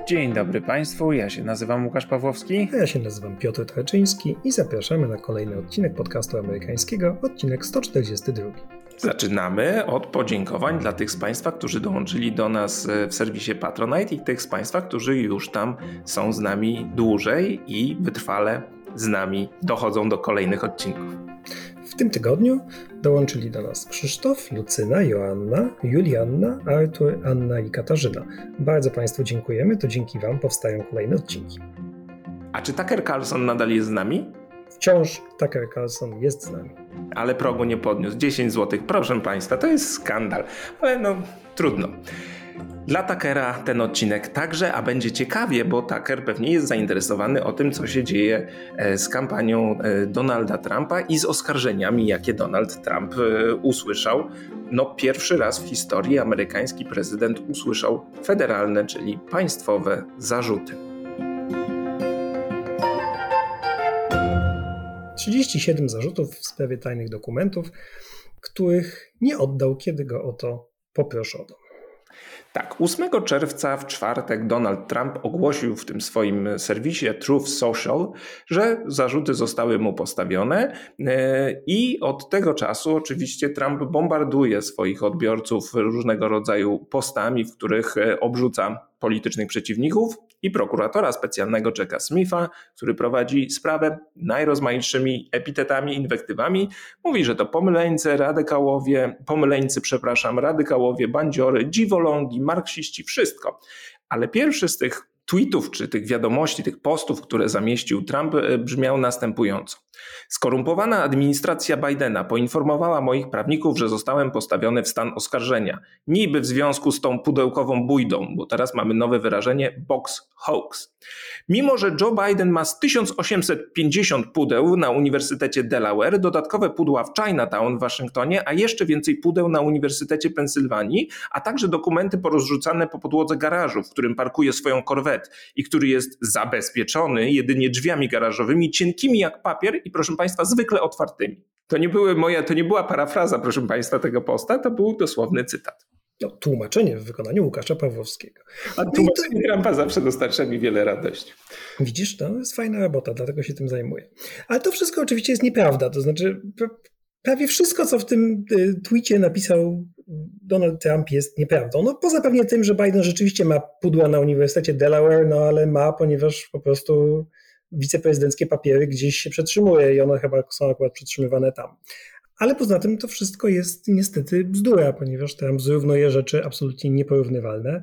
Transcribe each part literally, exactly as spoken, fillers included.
Dzień dobry Państwu, ja się nazywam Łukasz Pawłowski. A ja się nazywam Piotr Traczyński i zapraszamy na kolejny odcinek podcastu amerykańskiego, odcinek sto czterdziesty drugi. Zaczynamy od podziękowań dla tych z Państwa, którzy dołączyli do nas w serwisie Patronite i tych z Państwa, którzy już tam są z nami dłużej i wytrwale z nami dochodzą do kolejnych odcinków. W tym tygodniu dołączyli do nas Krzysztof, Lucyna, Joanna, Julianna, Artur, Anna i Katarzyna. Bardzo Państwu dziękujemy, to dzięki Wam powstają kolejne odcinki. A czy Tucker Carlson nadal jest z nami? Wciąż Tucker Carlson jest z nami. Ale progu nie podniósł. dziesięć złotych, proszę Państwa, to jest skandal. Ale no, trudno. Dla Tuckera ten odcinek także, a będzie ciekawie, bo Tucker pewnie jest zainteresowany o tym, co się dzieje z kampanią Donalda Trumpa i z oskarżeniami, jakie Donald Trump usłyszał. No pierwszy raz w historii amerykański prezydent usłyszał federalne, czyli państwowe zarzuty. trzydzieści siedem zarzutów w sprawie tajnych dokumentów, których nie oddał, kiedy go o to poproszono. Tak, ósmego czerwca w czwartek Donald Trump ogłosił w tym swoim serwisie Truth Social, że zarzuty zostały mu postawione i od tego czasu oczywiście Trump bombarduje swoich odbiorców różnego rodzaju postami, w których obrzuca politycznych przeciwników i prokuratora specjalnego Jacka Smitha, który prowadzi sprawę najrozmaitszymi epitetami, inwektywami. Mówi, że to pomyleńcy, radykałowie, pomyleńcy, przepraszam, radykałowie, bandziory, dziwolągi, marksiści, wszystko. Ale pierwszy z tych tweetów, czy tych wiadomości, tych postów, które zamieścił Trump, brzmiał następująco. Skorumpowana administracja Bidena poinformowała moich prawników, że zostałem postawiony w stan oskarżenia. Niby w związku z tą pudełkową bójdą, bo teraz mamy nowe wyrażenie box hoax. Mimo że Joe Biden ma z tysiąc osiemset pięćdziesiąt pudeł na Uniwersytecie Delaware, dodatkowe pudła w Chinatown w Waszyngtonie, a jeszcze więcej pudeł na Uniwersytecie Pensylwanii, a także dokumenty porozrzucane po podłodze garażu, w którym parkuje swoją Corvette i który jest zabezpieczony jedynie drzwiami garażowymi, cienkimi jak papier i proszę Państwa zwykle otwartymi. To nie były moja, to nie była parafraza, proszę Państwa, tego posta, to był dosłowny cytat. No, tłumaczenie w wykonaniu Łukasza Pawłowskiego. A tłumaczenie no Trumpa zawsze dostarcza mi wiele radości. Widzisz, to jest fajna robota, dlatego się tym zajmuję. Ale to wszystko oczywiście jest nieprawda, to znaczy prawie wszystko, co w tym tweetie napisał Donald Trump, jest nieprawdą. No poza pewnie tym, że Biden rzeczywiście ma pudła na Uniwersytecie Delaware, no ale ma, ponieważ po prostu wiceprezydenckie papiery gdzieś się przetrzymuje i one chyba są akurat przetrzymywane tam. Ale poza tym to wszystko jest niestety bzdura, ponieważ Trump zrównuje rzeczy absolutnie nieporównywalne,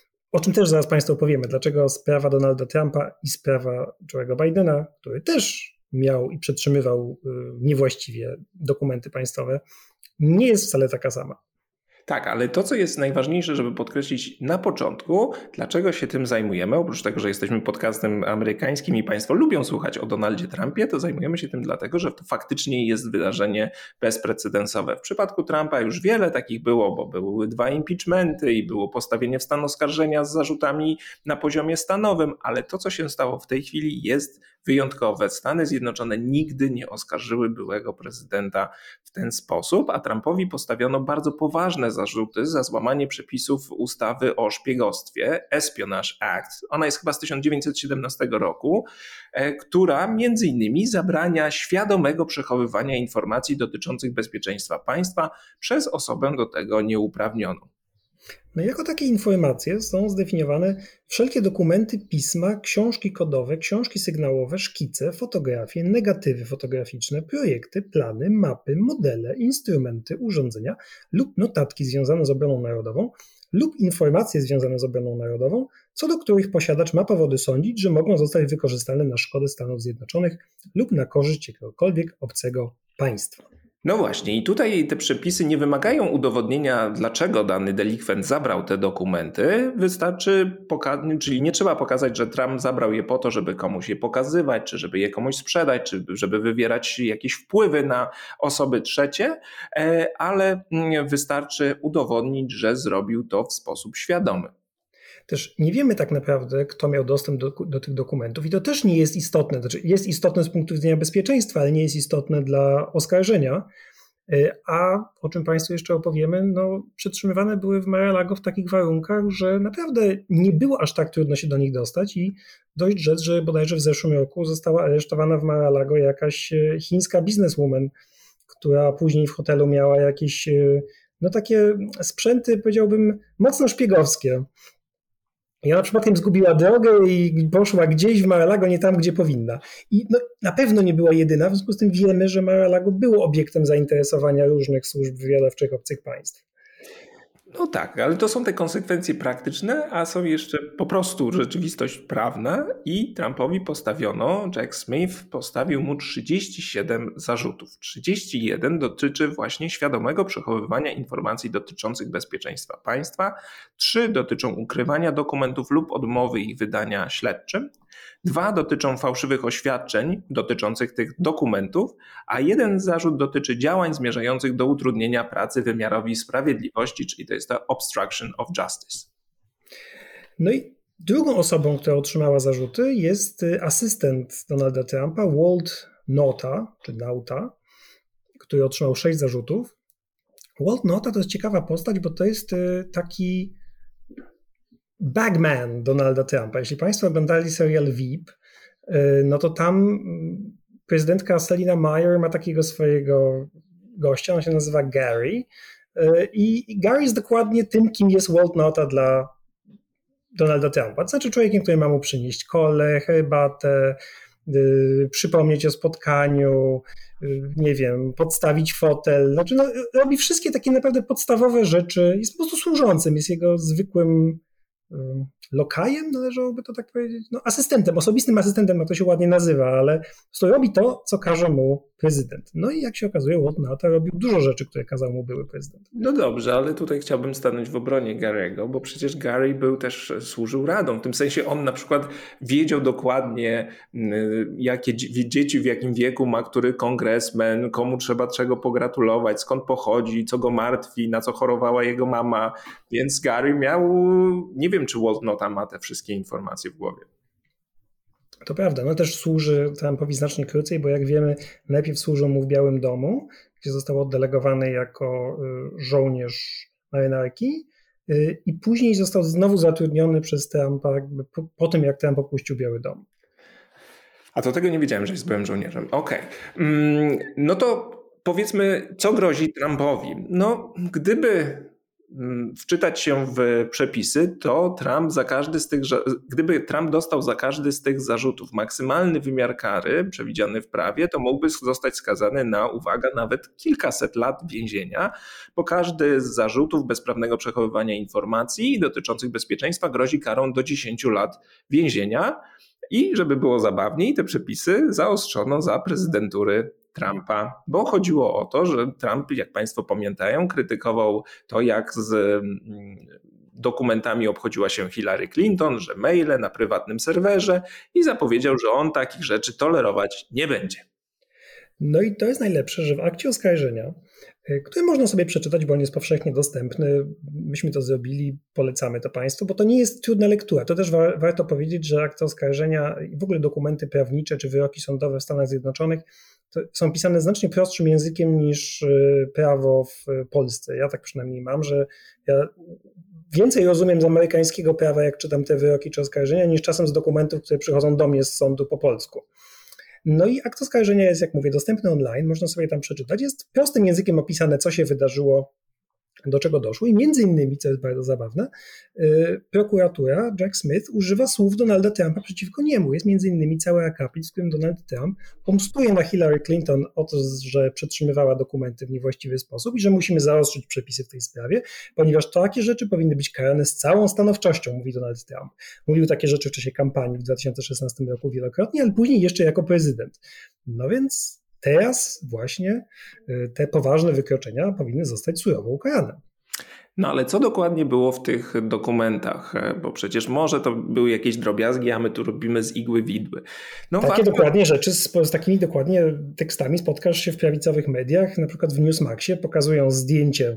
o czym też zaraz Państwu opowiemy, dlaczego sprawa Donalda Trumpa i sprawa Joe'ego Bidena, który też miał i przetrzymywał niewłaściwie dokumenty państwowe, nie jest wcale taka sama. Tak, ale to, co jest najważniejsze, żeby podkreślić na początku, dlaczego się tym zajmujemy, oprócz tego, że jesteśmy podcastem amerykańskim i Państwo lubią słuchać o Donaldzie Trumpie, to zajmujemy się tym dlatego, że to faktycznie jest wydarzenie bezprecedensowe. W przypadku Trumpa już wiele takich było, bo były dwa impeachmenty i było postawienie w stan oskarżenia z zarzutami na poziomie stanowym, ale to, co się stało w tej chwili, jest wyjątkowe. Stany Zjednoczone nigdy nie oskarżyły byłego prezydenta w ten sposób, a Trumpowi postawiono bardzo poważne zarzuty za złamanie przepisów ustawy o szpiegostwie, Espionage Act. Ona jest chyba z tysiąc dziewięćset siedemnastego roku, która między innymi zabrania świadomego przechowywania informacji dotyczących bezpieczeństwa państwa przez osobę do tego nieuprawnioną. No jako takie informacje są zdefiniowane wszelkie dokumenty, pisma, książki kodowe, książki sygnałowe, szkice, fotografie, negatywy fotograficzne, projekty, plany, mapy, modele, instrumenty, urządzenia lub notatki związane z obroną narodową lub informacje związane z obroną narodową, co do których posiadacz ma powody sądzić, że mogą zostać wykorzystane na szkodę Stanów Zjednoczonych lub na korzyść jakiegokolwiek obcego państwa. No właśnie i tutaj te przepisy nie wymagają udowodnienia, dlaczego dany delikwent zabrał te dokumenty. Wystarczy, poka- czyli nie trzeba pokazać, że Trump zabrał je po to, żeby komuś je pokazywać, czy żeby je komuś sprzedać, czy żeby wywierać jakieś wpływy na osoby trzecie, ale wystarczy udowodnić, że zrobił to w sposób świadomy. Też nie wiemy tak naprawdę, kto miał dostęp do, do tych dokumentów i to też nie jest istotne. Znaczy jest istotne z punktu widzenia bezpieczeństwa, ale nie jest istotne dla oskarżenia, A o czym Państwu jeszcze opowiemy, no przetrzymywane były w Mar-a-Lago w takich warunkach, że naprawdę nie było aż tak trudno się do nich dostać i dość rzec, że bodajże w zeszłym roku została aresztowana w Mar-a-Lago jakaś chińska bizneswoman, która później w hotelu miała jakieś no takie sprzęty, powiedziałbym, mocno szpiegowskie. I ona przypadkiem zgubiła drogę i poszła gdzieś w Mar-a-Lago, nie tam, gdzie powinna. I no, na pewno nie była jedyna, w związku z tym wiemy, że Mar-a-Lago było obiektem zainteresowania różnych służb wywiadowczych obcych państw. No tak, ale to są te konsekwencje praktyczne, a są jeszcze po prostu rzeczywistość prawna i Trumpowi postawiono, Jack Smith postawił mu trzydzieści siedem zarzutów. trzydzieści jeden dotyczy właśnie świadomego przechowywania informacji dotyczących bezpieczeństwa państwa, trzy dotyczą ukrywania dokumentów lub odmowy ich wydania śledczym, dwa dotyczą fałszywych oświadczeń dotyczących tych dokumentów, a jeden zarzut dotyczy działań zmierzających do utrudnienia pracy wymiarowi sprawiedliwości, czyli to jest to obstruction of justice. No i drugą osobą, która otrzymała zarzuty, jest asystent Donalda Trumpa, Walt Nauta, czy Nauta, który otrzymał sześć zarzutów. Walt Nauta to jest ciekawa postać, bo to jest taki bagman Donalda Trumpa. Jeśli Państwo oglądali serial V I P, no to tam prezydentka Selina Meyer ma takiego swojego gościa, on się nazywa Gary i Gary jest dokładnie tym, kim jest Walt Nauta dla Donalda Trumpa. To znaczy człowiekiem, który ma mu przynieść kolę, herbatę, przypomnieć o spotkaniu, nie wiem, podstawić fotel. Znaczy no, robi wszystkie takie naprawdę podstawowe rzeczy. Jest po prostu służącym, jest jego zwykłym lokajem, należałoby to tak powiedzieć, no asystentem, osobistym asystentem, jak to się ładnie nazywa, ale robi to, co każe mu prezydent. No i jak się okazuje, Walt Nauta robił dużo rzeczy, które kazał mu były prezydent. No dobrze, ale tutaj chciałbym stanąć w obronie Gary'ego, bo przecież Gary był też, służył radą. W tym sensie on na przykład wiedział dokładnie, jakie dzieci w jakim wieku ma który kongresmen, komu trzeba czego pogratulować, skąd pochodzi, co go martwi, na co chorowała jego mama, więc Gary miał, nie wiem, czy Walt Nauta ma te wszystkie informacje w głowie. To prawda, no też służy Trumpowi znacznie krócej, bo jak wiemy, najpierw służył mu w Białym Domu, gdzie został oddelegowany jako żołnierz marynarki i później został znowu zatrudniony przez Trumpa jakby po, po tym, jak Trump opuścił Biały Dom. A to tego nie wiedziałem, że jest byłym żołnierzem. Okej. Okay. No to powiedzmy, co grozi Trumpowi? No, gdyby wczytać się w przepisy, to Trump za każdy z tych, gdyby Trump dostał za każdy z tych zarzutów maksymalny wymiar kary przewidziany w prawie, to mógłby zostać skazany na, uwaga, nawet kilkaset lat więzienia, bo każdy z zarzutów bezprawnego przechowywania informacji dotyczących bezpieczeństwa grozi karą do dziesięciu lat więzienia. I żeby było zabawniej, te przepisy zaostrzono za prezydentury Trumpa, bo chodziło o to, że Trump, jak Państwo pamiętają, krytykował to, jak z dokumentami obchodziła się Hillary Clinton, że maile na prywatnym serwerze i zapowiedział, że on takich rzeczy tolerować nie będzie. No i to jest najlepsze, że w akcie oskarżenia, który można sobie przeczytać, bo on jest powszechnie dostępny, myśmy to zrobili, polecamy to Państwu, bo to nie jest trudna lektura. To też wa- warto powiedzieć, że akty oskarżenia i w ogóle dokumenty prawnicze czy wyroki sądowe w Stanach Zjednoczonych są pisane znacznie prostszym językiem niż prawo w Polsce. Ja tak przynajmniej mam, że ja więcej rozumiem z amerykańskiego prawa, jak czytam te wyroki czy oskarżenia, niż czasem z dokumentów, które przychodzą do mnie z sądu po polsku. No i akt oskarżenia jest, jak mówię, dostępny online, można sobie tam przeczytać. Jest prostym językiem opisane, co się wydarzyło, do czego doszło i między innymi, co jest bardzo zabawne, yy, prokuratura Jack Smith używa słów Donalda Trumpa przeciwko niemu. Jest między innymi cały akapit, w którym Donald Trump pomstuje na Hillary Clinton o to, że przetrzymywała dokumenty w niewłaściwy sposób i że musimy zaostrzyć przepisy w tej sprawie, ponieważ takie rzeczy powinny być karane z całą stanowczością, mówi Donald Trump. Mówił takie rzeczy w czasie kampanii w dwa tysiące szesnastym roku wielokrotnie, ale później jeszcze jako prezydent. No więc teraz właśnie te poważne wykroczenia powinny zostać surowo ukarane. No ale co dokładnie było w tych dokumentach? Bo przecież może to były jakieś drobiazgi, a my tu robimy z igły widły. No, Takie warto... dokładnie rzeczy z, z takimi dokładnie tekstami spotkasz się w prawicowych mediach, na przykład w Newsmaxie pokazują zdjęcie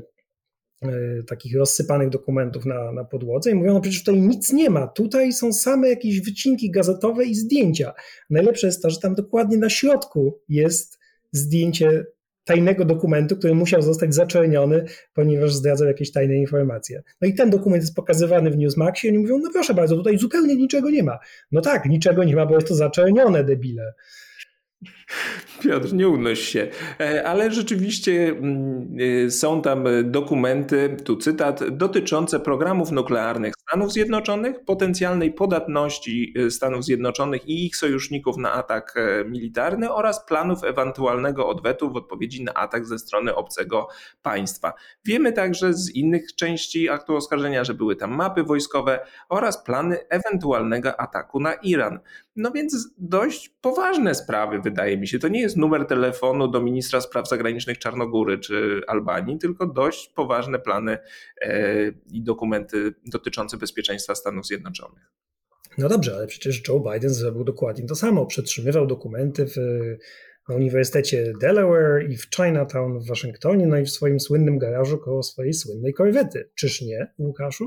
y, takich rozsypanych dokumentów na, na podłodze i mówią, no przecież tutaj nic nie ma, tutaj są same jakieś wycinki gazetowe i zdjęcia. Najlepsze jest to, że tam dokładnie na środku jest zdjęcie tajnego dokumentu, który musiał zostać zaczerniony, ponieważ zdradzał jakieś tajne informacje. No i ten dokument jest pokazywany w Newsmaxie i oni mówią, no proszę bardzo, tutaj zupełnie niczego nie ma. No tak, niczego nie ma, bo jest to zaczernione, debile. Piotr, nie unoś się, ale rzeczywiście są tam dokumenty, tu cytat, dotyczące programów nuklearnych Stanów Zjednoczonych, potencjalnej podatności Stanów Zjednoczonych i ich sojuszników na atak militarny oraz planów ewentualnego odwetu w odpowiedzi na atak ze strony obcego państwa. Wiemy także z innych części aktu oskarżenia, że były tam mapy wojskowe oraz plany ewentualnego ataku na Iran. No więc dość poważne sprawy, wydaje mi się. To nie jest numer telefonu do ministra spraw zagranicznych Czarnogóry czy Albanii, tylko dość poważne plany i dokumenty dotyczące bezpieczeństwa Stanów Zjednoczonych. No dobrze, ale przecież Joe Biden zrobił dokładnie to samo. Przetrzymywał dokumenty w, na Uniwersytecie Delaware i w Chinatown w Waszyngtonie, no i w swoim słynnym garażu koło swojej słynnej korwety. Czyż nie, Łukaszu?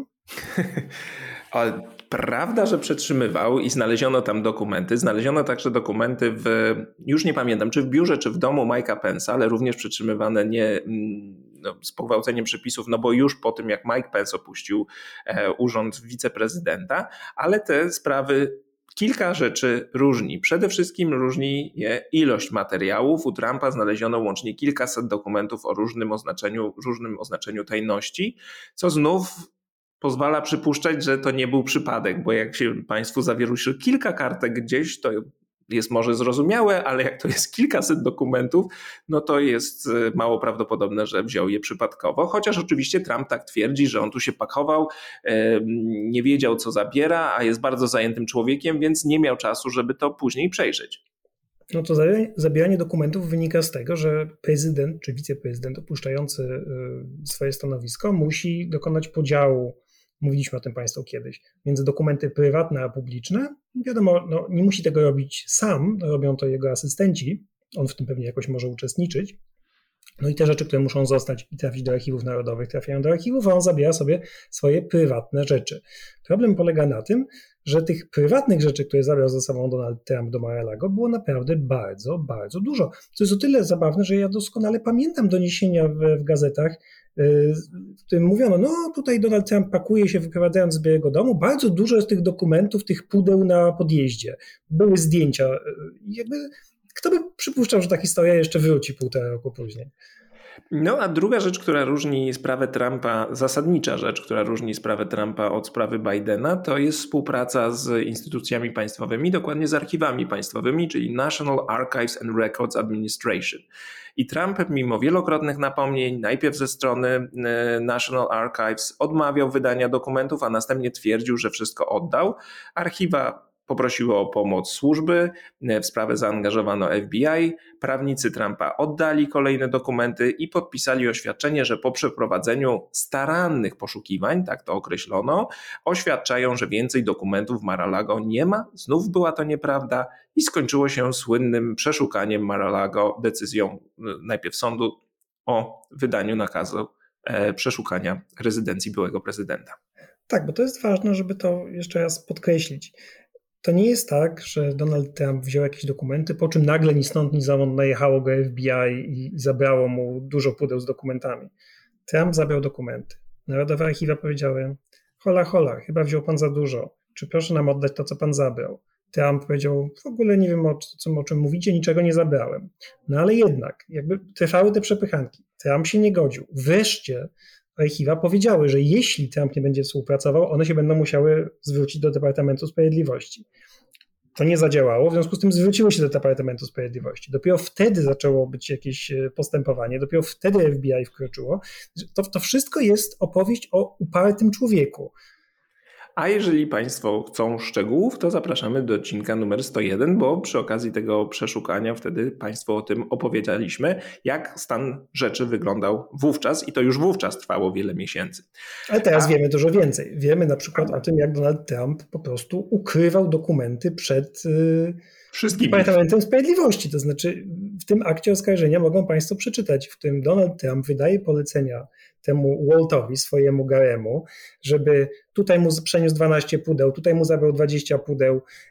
Ale prawda, że przetrzymywał i znaleziono tam dokumenty. Znaleziono także dokumenty w, już nie pamiętam, czy w biurze, czy w domu Mike'a Pence'a, ale również przetrzymywane nie no, z pogwałceniem przepisów, no bo już po tym, jak Mike Pence opuścił e, urząd wiceprezydenta, ale te sprawy kilka rzeczy różni. Przede wszystkim różni je ilość materiałów. U Trumpa znaleziono łącznie kilkaset dokumentów o różnym oznaczeniu, różnym oznaczeniu tajności, co znów pozwala przypuszczać, że to nie był przypadek, bo jak się państwu zawieruszy kilka kartek gdzieś, to jest może zrozumiałe, ale jak to jest kilkaset dokumentów, no to jest mało prawdopodobne, że wziął je przypadkowo, chociaż oczywiście Trump tak twierdzi, że on tu się pakował, nie wiedział co zabiera, a jest bardzo zajętym człowiekiem, więc nie miał czasu, żeby to później przejrzeć. No to zabieranie dokumentów wynika z tego, że prezydent czy wiceprezydent opuszczający swoje stanowisko musi dokonać podziału, mówiliśmy o tym Państwu kiedyś, między dokumenty prywatne a publiczne. Wiadomo, no, nie musi tego robić sam, robią to jego asystenci, on w tym pewnie jakoś może uczestniczyć. No i te rzeczy, które muszą zostać i trafić do archiwów narodowych, trafiają do archiwów, a on zabiera sobie swoje prywatne rzeczy. Problem polega na tym, że tych prywatnych rzeczy, które zabrał ze sobą Donald Trump do Mar-a-Lago, było naprawdę bardzo, bardzo dużo. To jest o tyle zabawne, że ja doskonale pamiętam doniesienia w, w gazetach, w którym mówiono, no tutaj Donald Trump pakuje się wyprowadzając z Białego Domu, bardzo dużo jest tych dokumentów, tych pudeł na podjeździe. Były zdjęcia. Jakby, kto by przypuszczał, że ta historia jeszcze wróci półtora roku później? No a druga rzecz, która różni sprawę Trumpa, zasadnicza rzecz, która różni sprawę Trumpa od sprawy Bidena, to jest współpraca z instytucjami państwowymi, dokładnie z archiwami państwowymi, czyli National Archives and Records Administration. I Trump, mimo wielokrotnych napomnień, najpierw ze strony National Archives odmawiał wydania dokumentów, a następnie twierdził, że wszystko oddał. Archiwa poprosiło o pomoc służby, w sprawę zaangażowano F B I, prawnicy Trumpa oddali kolejne dokumenty i podpisali oświadczenie, że po przeprowadzeniu starannych poszukiwań, tak to określono, oświadczają, że więcej dokumentów w Mar-a-Lago nie ma. Znów była to nieprawda i skończyło się słynnym przeszukaniem Mar-a-Lago decyzją najpierw sądu o wydaniu nakazu przeszukania rezydencji byłego prezydenta. Tak, bo to jest ważne, żeby to jeszcze raz podkreślić. To nie jest tak, że Donald Trump wziął jakieś dokumenty, po czym nagle ni stąd ni zowąd najechało go F B I i, i zabrało mu dużo pudeł z dokumentami. Trump zabrał dokumenty. Narodowe archiwa powiedziały, hola, hola, chyba wziął pan za dużo. Czy proszę nam oddać to, co pan zabrał? Trump powiedział, w ogóle nie wiem o, o czym mówicie, niczego nie zabrałem. No ale jednak, jakby trwały te przepychanki. Trump się nie godził. Wreszcie archiwa powiedziały, że jeśli Trump nie będzie współpracował, one się będą musiały zwrócić do Departamentu Sprawiedliwości. To nie zadziałało, w związku z tym zwróciły się do Departamentu Sprawiedliwości. Dopiero wtedy zaczęło być jakieś postępowanie, dopiero wtedy F B I wkroczyło. To, to wszystko jest opowieść o upartym człowieku. A jeżeli Państwo chcą szczegółów, to zapraszamy do odcinka numer sto jeden, bo przy okazji tego przeszukania wtedy Państwu o tym opowiedzieliśmy, jak stan rzeczy wyglądał wówczas i to już wówczas trwało wiele miesięcy. Ale teraz A... wiemy dużo więcej. Wiemy na przykład A... o tym, jak Donald Trump po prostu ukrywał dokumenty przed Wszystkimi. Departamentem Sprawiedliwości. To znaczy w tym akcie oskarżenia mogą Państwo przeczytać, w którym Donald Trump wydaje polecenia temu Waltowi, swojemu Garemu, żeby tutaj mu przeniósł dwanaście pudeł, tutaj mu zabrał dwadzieścia pudeł,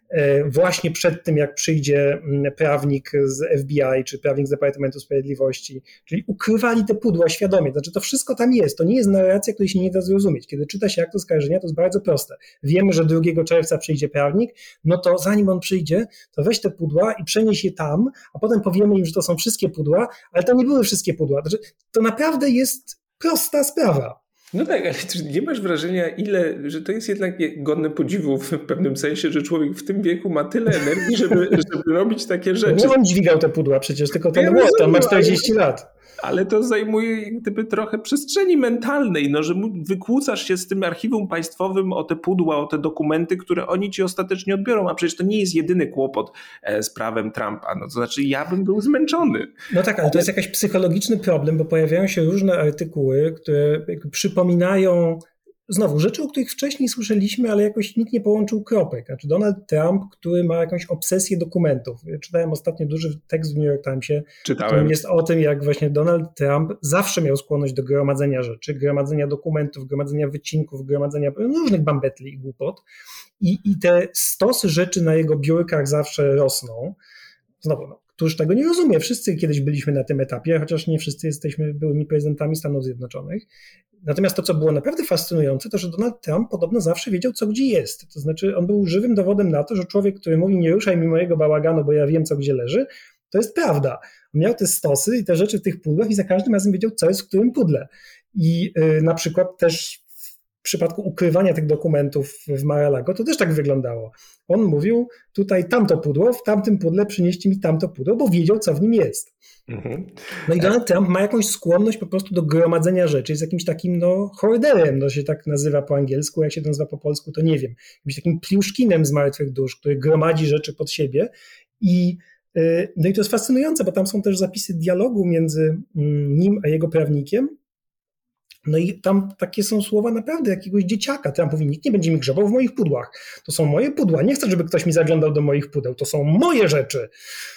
właśnie przed tym, jak przyjdzie prawnik z F B I czy prawnik z Departamentu Sprawiedliwości, czyli ukrywali te pudła świadomie. Znaczy to wszystko tam jest, to nie jest narracja, której się nie da zrozumieć. Kiedy czyta się akt oskarżenia, to jest bardzo proste. Wiemy, że drugiego czerwca przyjdzie prawnik, no to zanim on przyjdzie, to weź te pudła i przenieś je tam, a potem powiemy im, że to są wszystkie pudła, ale to nie były wszystkie pudła. Znaczy, to naprawdę jest prosta sprawa. No tak, ale nie masz wrażenia, ile, że to jest jednak godne podziwu w pewnym sensie, że człowiek w tym wieku ma tyle energii, żeby, żeby robić takie rzeczy. Nie on dźwigał te pudła przecież, tylko ten młot, on ma czterdzieści lat. Ale to zajmuje gdyby trochę przestrzeni mentalnej, no, że wykłócasz się z tym archiwum państwowym o te pudła, o te dokumenty, które oni ci ostatecznie odbiorą, a przecież to nie jest jedyny kłopot z prawem Trumpa. No to znaczy ja bym był zmęczony. No tak, ale to jest jakiś psychologiczny problem, bo pojawiają się różne artykuły, które przypominają znowu rzeczy, o których wcześniej słyszeliśmy, ale jakoś nikt nie połączył kropek. Znaczy Donald Trump, który ma jakąś obsesję dokumentów. Czytałem ostatnio duży tekst w New York Timesie, Czytałem. którym jest o tym, jak właśnie Donald Trump zawsze miał skłonność do gromadzenia rzeczy, gromadzenia dokumentów, gromadzenia wycinków, gromadzenia różnych bambetli i głupot. I, i te stosy rzeczy na jego biurkach zawsze rosną. Znowu, no, któż tego nie rozumie. Wszyscy kiedyś byliśmy na tym etapie, chociaż nie wszyscy jesteśmy byłymi prezydentami Stanów Zjednoczonych. Natomiast to, co było naprawdę fascynujące, to, że Donald Trump podobno zawsze wiedział, co gdzie jest. To znaczy, on był żywym dowodem na to, że człowiek, który mówi, nie ruszaj mi mojego bałaganu, bo ja wiem, co gdzie leży, to jest prawda. On miał te stosy i te rzeczy w tych pudłach i za każdym razem wiedział, co jest w którym pudle. I yy, na przykład też w przypadku ukrywania tych dokumentów w Mar-a-Lago to też tak wyglądało. On mówił, tutaj tamto pudło, w tamtym pudle przynieście mi tamto pudło, bo wiedział, co w nim jest. Mhm. No i Donald Trump ma jakąś skłonność po prostu do gromadzenia rzeczy, jest jakimś takim no hoarderem, to się tak nazywa po angielsku, jak się to nazywa po polsku, to nie wiem. Jakimś takim pliuszkinem z martwych dusz, który gromadzi rzeczy pod siebie i no i to jest fascynujące, bo tam są też zapisy dialogu między nim a jego prawnikiem. No i tam takie są słowa naprawdę jakiegoś dzieciaka. Trump mówi, nikt nie będzie mi grzebał w moich pudłach. To są moje pudła. Nie chcę, żeby ktoś mi zaglądał do moich pudeł. To są moje rzeczy.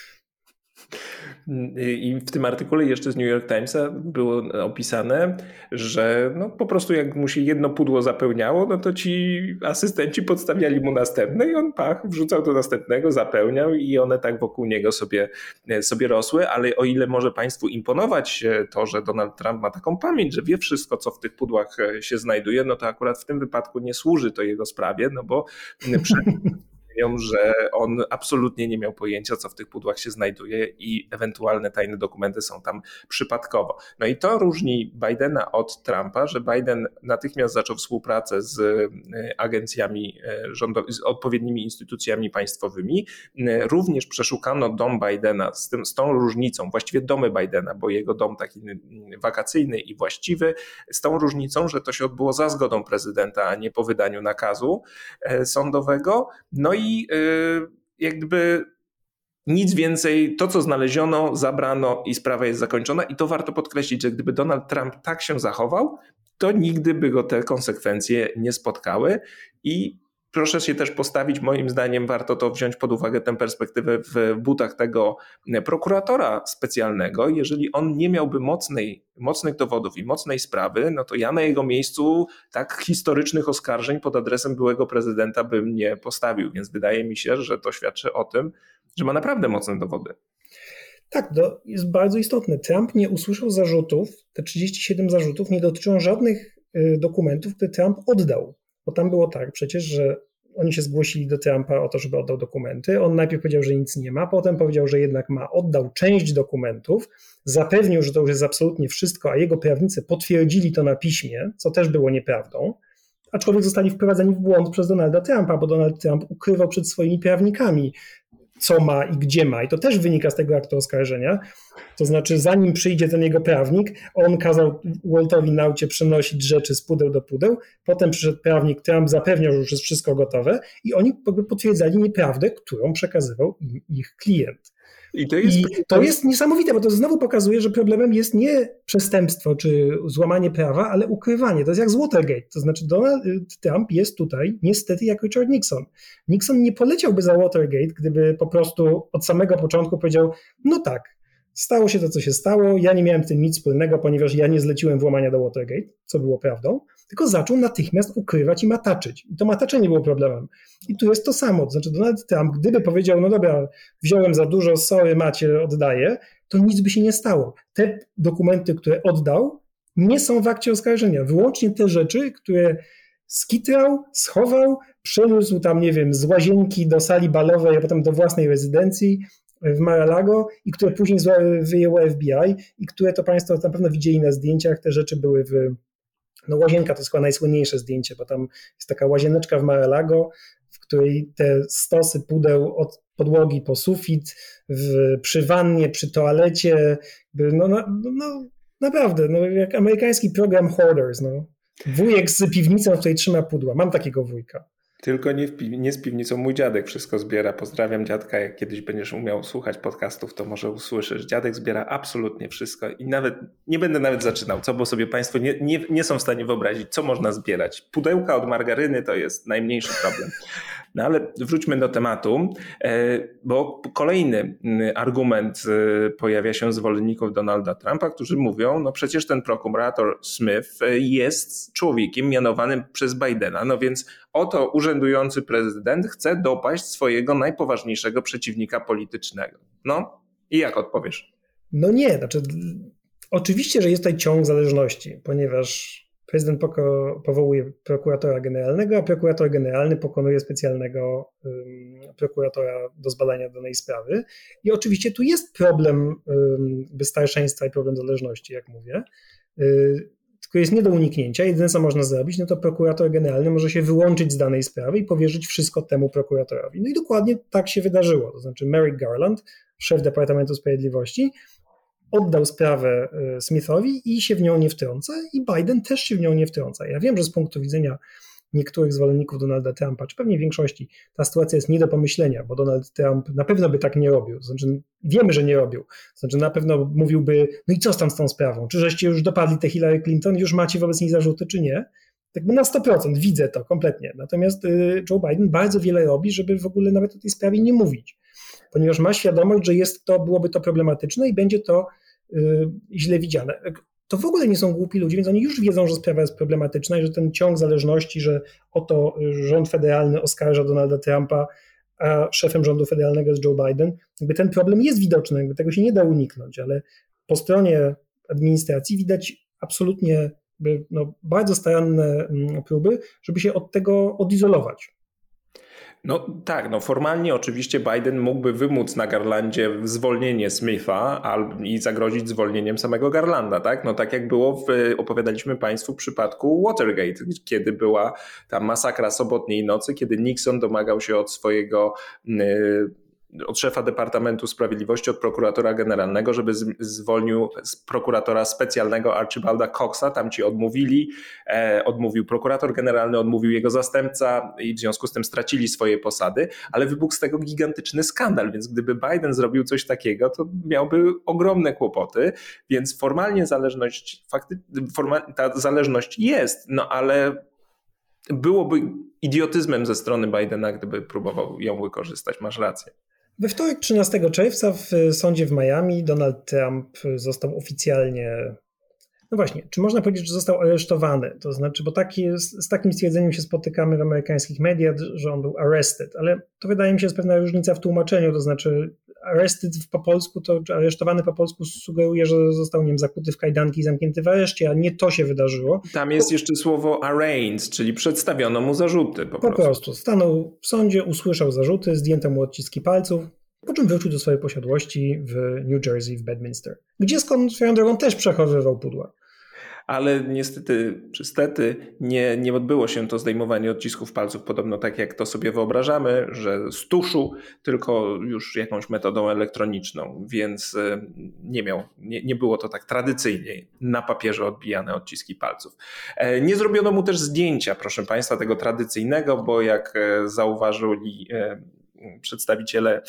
I w tym artykule jeszcze z New York Timesa było opisane, że no po prostu jak mu się jedno pudło zapełniało, no to ci asystenci podstawiali mu następne i on pach, wrzucał do następnego, zapełniał i one tak wokół niego sobie, sobie rosły, ale o ile może Państwu imponować to, że Donald Trump ma taką pamięć, że wie wszystko, co w tych pudłach się znajduje, no to akurat w tym wypadku nie służy to jego sprawie, no bo przed że on absolutnie nie miał pojęcia, co w tych pudłach się znajduje i ewentualne tajne dokumenty są tam przypadkowo. No i to różni Bidena od Trumpa, że Biden natychmiast zaczął współpracę z agencjami rządowymi, z odpowiednimi instytucjami państwowymi. Również przeszukano dom Bidena z, tym, z tą różnicą, właściwie domy Bidena, bo jego dom taki wakacyjny i właściwy, z tą różnicą, że to się odbyło za zgodą prezydenta, a nie po wydaniu nakazu sądowego. No i I jakby nic więcej, to co znaleziono, zabrano i sprawa jest zakończona i to warto podkreślić, że gdyby Donald Trump tak się zachował, to nigdy by go te konsekwencje nie spotkały i proszę się też postawić, moim zdaniem warto to wziąć pod uwagę tę perspektywę w butach tego prokuratora specjalnego. Jeżeli on nie miałby mocnej, mocnych dowodów i mocnej sprawy, no to ja na jego miejscu tak historycznych oskarżeń pod adresem byłego prezydenta bym nie postawił, więc wydaje mi się, że to świadczy o tym, że ma naprawdę mocne dowody. Tak, to jest bardzo istotne. Trump nie usłyszał zarzutów, te trzydzieści siedem zarzutów nie dotyczą żadnych dokumentów, które Trump oddał. Bo tam było tak przecież, że oni się zgłosili do Trumpa o to, żeby oddał dokumenty. On najpierw powiedział, że nic nie ma, potem powiedział, że jednak ma. Oddał część dokumentów, zapewnił, że to już jest absolutnie wszystko, a jego prawnicy potwierdzili to na piśmie, co też było nieprawdą. Aczkolwiek zostali wprowadzeni w błąd przez Donalda Trumpa, bo Donald Trump ukrywał przed swoimi prawnikami, co ma i gdzie ma. I to też wynika z tego aktu oskarżenia. To znaczy, zanim przyjdzie ten jego prawnik, on kazał Waltowi Naucie przenosić rzeczy z pudeł do pudeł, potem przyszedł prawnik, Trump zapewniał, że już jest wszystko gotowe i oni potwierdzali nieprawdę, którą przekazywał im ich klient. I to jest, I to jest niesamowite, bo to znowu pokazuje, że problemem jest nie przestępstwo czy złamanie prawa, ale ukrywanie. To jest jak z Watergate. To znaczy Donald Trump jest tutaj niestety jak Richard Nixon. Nixon nie poleciałby za Watergate, gdyby po prostu od samego początku powiedział, no tak, stało się to, co się stało, ja nie miałem z tym nic wspólnego, ponieważ ja nie zleciłem włamania do Watergate, co było prawdą, tylko zaczął natychmiast ukrywać i mataczyć. I to mataczenie było problemem. I tu jest to samo, to znaczy Donald Trump, gdyby powiedział, no dobra, wziąłem za dużo, sorry, macie, oddaję, to nic by się nie stało. Te dokumenty, które oddał, nie są w akcie oskarżenia. Wyłącznie te rzeczy, które skitrał, schował, przeniósł tam, nie wiem, z łazienki do sali balowej, a potem do własnej rezydencji w Mar-a-Lago i które później wyjęło F B I i które to Państwo na pewno widzieli na zdjęciach. Te rzeczy były w... No łazienka to jest chyba najsłynniejsze zdjęcie, bo tam jest taka łazieneczka w Mar-a-Lago, w której te stosy pudeł od podłogi po sufit, w, przy wannie, przy toalecie, no, no, no naprawdę, no, jak amerykański program Hoarders, no. Wujek z piwnicą, w której trzyma pudła. Mam takiego wujka. Tylko nie, w piw- nie z piwnicą, mój dziadek wszystko zbiera. Pozdrawiam dziadka, jak kiedyś będziesz umiał słuchać podcastów, to może usłyszysz. Dziadek zbiera absolutnie wszystko i nawet nie będę nawet zaczynał, co, bo sobie Państwo nie, nie, nie są w stanie wyobrazić, co można zbierać. Pudełka od margaryny to jest najmniejszy problem. No ale wróćmy do tematu, bo kolejny argument pojawia się zwolenników Donalda Trumpa, którzy mówią, no przecież ten prokurator Smith jest człowiekiem mianowanym przez Bidena, no więc oto urzędujący prezydent chce dopaść swojego najpoważniejszego przeciwnika politycznego. No i jak odpowiesz? No nie, znaczy oczywiście, że jest tutaj ciąg zależności, ponieważ prezydent poko- powołuje prokuratora generalnego, a prokurator generalny pokonuje specjalnego um, prokuratora do zbadania danej sprawy. I oczywiście tu jest problem um, starszeństwa i problem zależności, jak mówię, y, tylko jest nie do uniknięcia. Jedyne, co można zrobić, no to prokurator generalny może się wyłączyć z danej sprawy i powierzyć wszystko temu prokuratorowi. No i dokładnie tak się wydarzyło. To znaczy Merrick Garland, szef Departamentu Sprawiedliwości, oddał sprawę Smithowi i się w nią nie wtrąca i Biden też się w nią nie wtrąca. Ja wiem, że z punktu widzenia niektórych zwolenników Donalda Trumpa, czy pewnie większości, ta sytuacja jest nie do pomyślenia, bo Donald Trump na pewno by tak nie robił. Znaczy, wiemy, że nie robił. Znaczy, na pewno mówiłby, no i co tam z tą sprawą? Czy żeście już dopadli tę Hillary Clinton, już macie wobec niej zarzuty, czy nie? Tak by na sto procent widzę to kompletnie. Natomiast Joe Biden bardzo wiele robi, żeby w ogóle nawet o tej sprawie nie mówić, ponieważ ma świadomość, że jest to, byłoby to problematyczne i będzie to yy, źle widziane. To w ogóle nie są głupi ludzie, więc oni już wiedzą, że sprawa jest problematyczna i że ten ciąg zależności, że oto rząd federalny oskarża Donalda Trumpa, a szefem rządu federalnego jest Joe Biden, jakby ten problem jest widoczny, jakby tego się nie da uniknąć, ale po stronie administracji widać absolutnie no, bardzo staranne próby, żeby się od tego odizolować. No tak, no formalnie oczywiście Biden mógłby wymóc na Garlandzie zwolnienie Smitha i zagrozić zwolnieniem samego Garlanda, tak? No tak jak było, w, opowiadaliśmy Państwu w przypadku Watergate, kiedy była ta masakra sobotniej nocy, kiedy Nixon domagał się od swojego... Yy, od szefa Departamentu Sprawiedliwości, od prokuratora generalnego, żeby zwolnił prokuratora specjalnego Archibalda Coxa. Tam ci odmówili, e, odmówił prokurator generalny, odmówił jego zastępca i w związku z tym stracili swoje posady, ale wybuchł z tego gigantyczny skandal, więc gdyby Biden zrobił coś takiego, to miałby ogromne kłopoty, więc formalnie zależność, fakty, formal, ta zależność jest, no ale byłoby idiotyzmem ze strony Bidena, gdyby próbował ją wykorzystać. Masz rację. We wtorek trzynastego czerwca w sądzie w Miami Donald Trump został oficjalnie, no właśnie, czy można powiedzieć, że został aresztowany? To znaczy, bo taki, z, z takim stwierdzeniem się spotykamy w amerykańskich mediach, że on był arrested, ale to wydaje mi się jest pewna różnica w tłumaczeniu, to znaczy arrested po polsku, to czy aresztowany po polsku sugeruje, że został, nie wiem, zakuty w kajdanki i zamknięty w areszcie, a nie to się wydarzyło. Tam jest jeszcze słowo arraigned, czyli przedstawiono mu zarzuty po, po prostu. Po prostu stanął w sądzie, usłyszał zarzuty, zdjęto mu odciski palców, po czym wrócił do swojej posiadłości w New Jersey, w Bedminster, gdzie skąd swoją drogą też przechowywał pudła. Ale niestety, czy stety, nie, nie odbyło się to zdejmowanie odcisków palców podobno tak, jak to sobie wyobrażamy, że z tuszu, tylko już jakąś metodą elektroniczną, więc nie miał, nie, nie było to tak tradycyjnie na papierze odbijane odciski palców. Nie zrobiono mu też zdjęcia, proszę Państwa, tego tradycyjnego, bo jak zauważyli przedstawiciele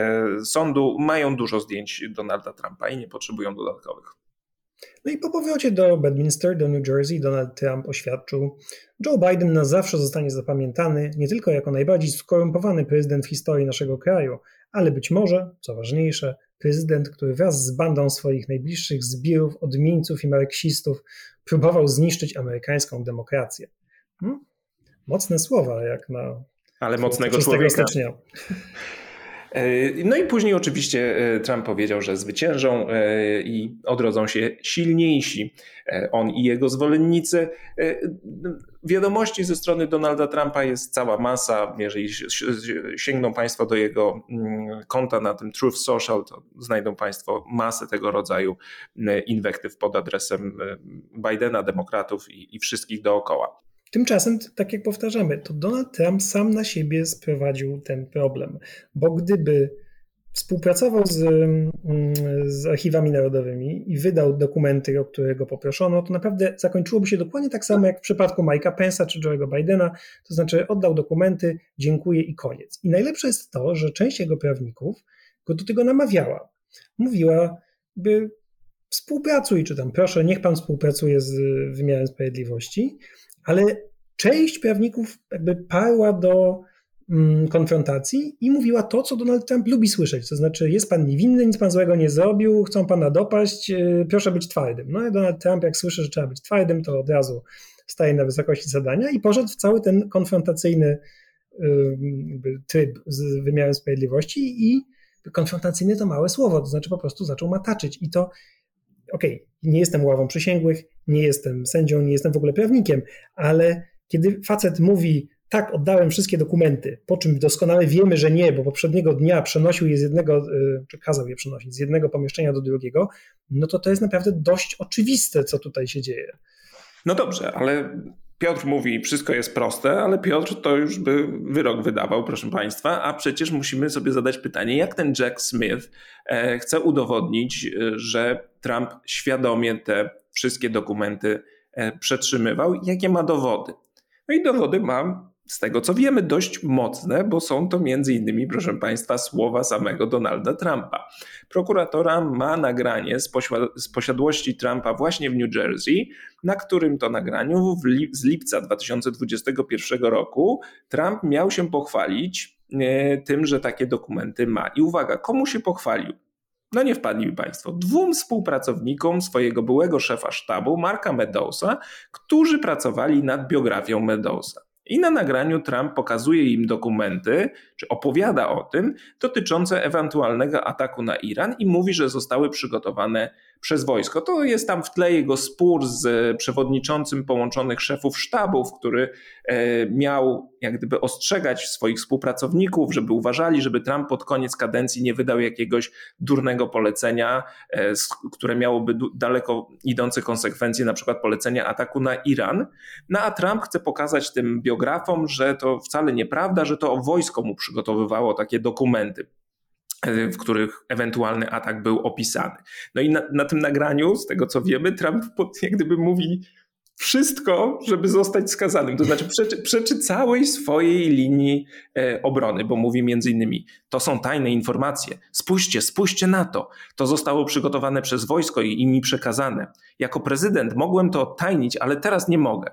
sądu, mają dużo zdjęć Donalda Trumpa i nie potrzebują dodatkowych. No i po powrocie do Bedminster, do New Jersey, Donald Trump oświadczył, Joe Biden na zawsze zostanie zapamiętany nie tylko jako najbardziej skorumpowany prezydent w historii naszego kraju, ale być może, co ważniejsze, prezydent, który wraz z bandą swoich najbliższych zbirów, odmieńców i marksistów próbował zniszczyć amerykańską demokrację. Hmm? Mocne słowa, jak na Ale mocnego człowieka. Stycznia. No i później oczywiście Trump powiedział, że zwyciężą i odrodzą się silniejsi. On i jego zwolennicy. Wiadomości ze strony Donalda Trumpa jest cała masa. Jeżeli sięgną Państwo do jego konta na tym Truth Social, to znajdą Państwo masę tego rodzaju inwektyw pod adresem Bidena, demokratów i, i wszystkich dookoła. Tymczasem, tak jak powtarzamy, to Donald Trump sam na siebie sprowadził ten problem, bo gdyby współpracował z, z archiwami narodowymi i wydał dokumenty, o które go poproszono, to naprawdę zakończyłoby się dokładnie tak samo jak w przypadku Mike'a Pence'a czy Joe'ego Bidena, to znaczy oddał dokumenty, dziękuję i koniec. I najlepsze jest to, że część jego prawników go do tego namawiała. Mówiła, by współpracuj, czy tam proszę, niech pan współpracuje z wymiarem sprawiedliwości, ale część prawników jakby parła do mm, konfrontacji i mówiła to, co Donald Trump lubi słyszeć, to znaczy jest pan niewinny, nic pan złego nie zrobił, chcą pana dopaść, yy, proszę być twardym. No i Donald Trump jak słyszy, że trzeba być twardym, to od razu staje na wysokości zadania i poszedł w cały ten konfrontacyjny yy, tryb z wymiarem sprawiedliwości i konfrontacyjny to małe słowo, to znaczy po prostu zaczął mataczyć i to okej, okay, nie jestem ławą przysięgłych, nie jestem sędzią, nie jestem w ogóle prawnikiem, ale kiedy facet mówi, tak, oddałem wszystkie dokumenty, po czym doskonale wiemy, że nie, bo poprzedniego dnia przenosił je z jednego, czy kazał je przenosić z jednego pomieszczenia do drugiego, no to to jest naprawdę dość oczywiste, co tutaj się dzieje. No dobrze, ale Piotr mówi, wszystko jest proste, ale Piotr to już by wyrok wydawał, proszę Państwa, a przecież musimy sobie zadać pytanie, jak ten Jack Smith chce udowodnić, że Trump świadomie te wszystkie dokumenty przetrzymywał i jakie ma dowody. No i dowody ma, z tego co wiemy, dość mocne, bo są to między innymi, proszę Państwa, słowa samego Donalda Trumpa. Prokuratora ma nagranie z, posi- z posiadłości Trumpa właśnie w New Jersey, na którym to nagraniu w li- z lipca dwa tysiące dwudziestego pierwszego roku Trump miał się pochwalić e, tym, że takie dokumenty ma. I uwaga, komu się pochwalił? No nie wpadli Państwo. Dwóm współpracownikom swojego byłego szefa sztabu, Marka Meadowsa, którzy pracowali nad biografią Meadowsa. I na nagraniu Trump pokazuje im dokumenty, czy opowiada o tym, dotyczące ewentualnego ataku na Iran i mówi, że zostały przygotowane przez wojsko. To jest tam w tle jego spór z przewodniczącym połączonych szefów sztabów, który miał jak gdyby ostrzegać swoich współpracowników, żeby uważali, żeby Trump pod koniec kadencji nie wydał jakiegoś durnego polecenia, które miałoby daleko idące konsekwencje, na przykład polecenia ataku na Iran. No a Trump chce pokazać tym biografom, że to wcale nieprawda, że to wojsko mu przygotowywało takie dokumenty, w których ewentualny atak był opisany. No i na, na tym nagraniu, z tego co wiemy, Trump jak gdyby mówi wszystko, żeby zostać skazanym. To znaczy przeczy, przeczy całej swojej linii e, obrony, bo mówi między innymi, to są tajne informacje. Spójrzcie, spójrzcie na to. To zostało przygotowane przez wojsko i, i mi przekazane. Jako prezydent mogłem to odtajnić, ale teraz nie mogę.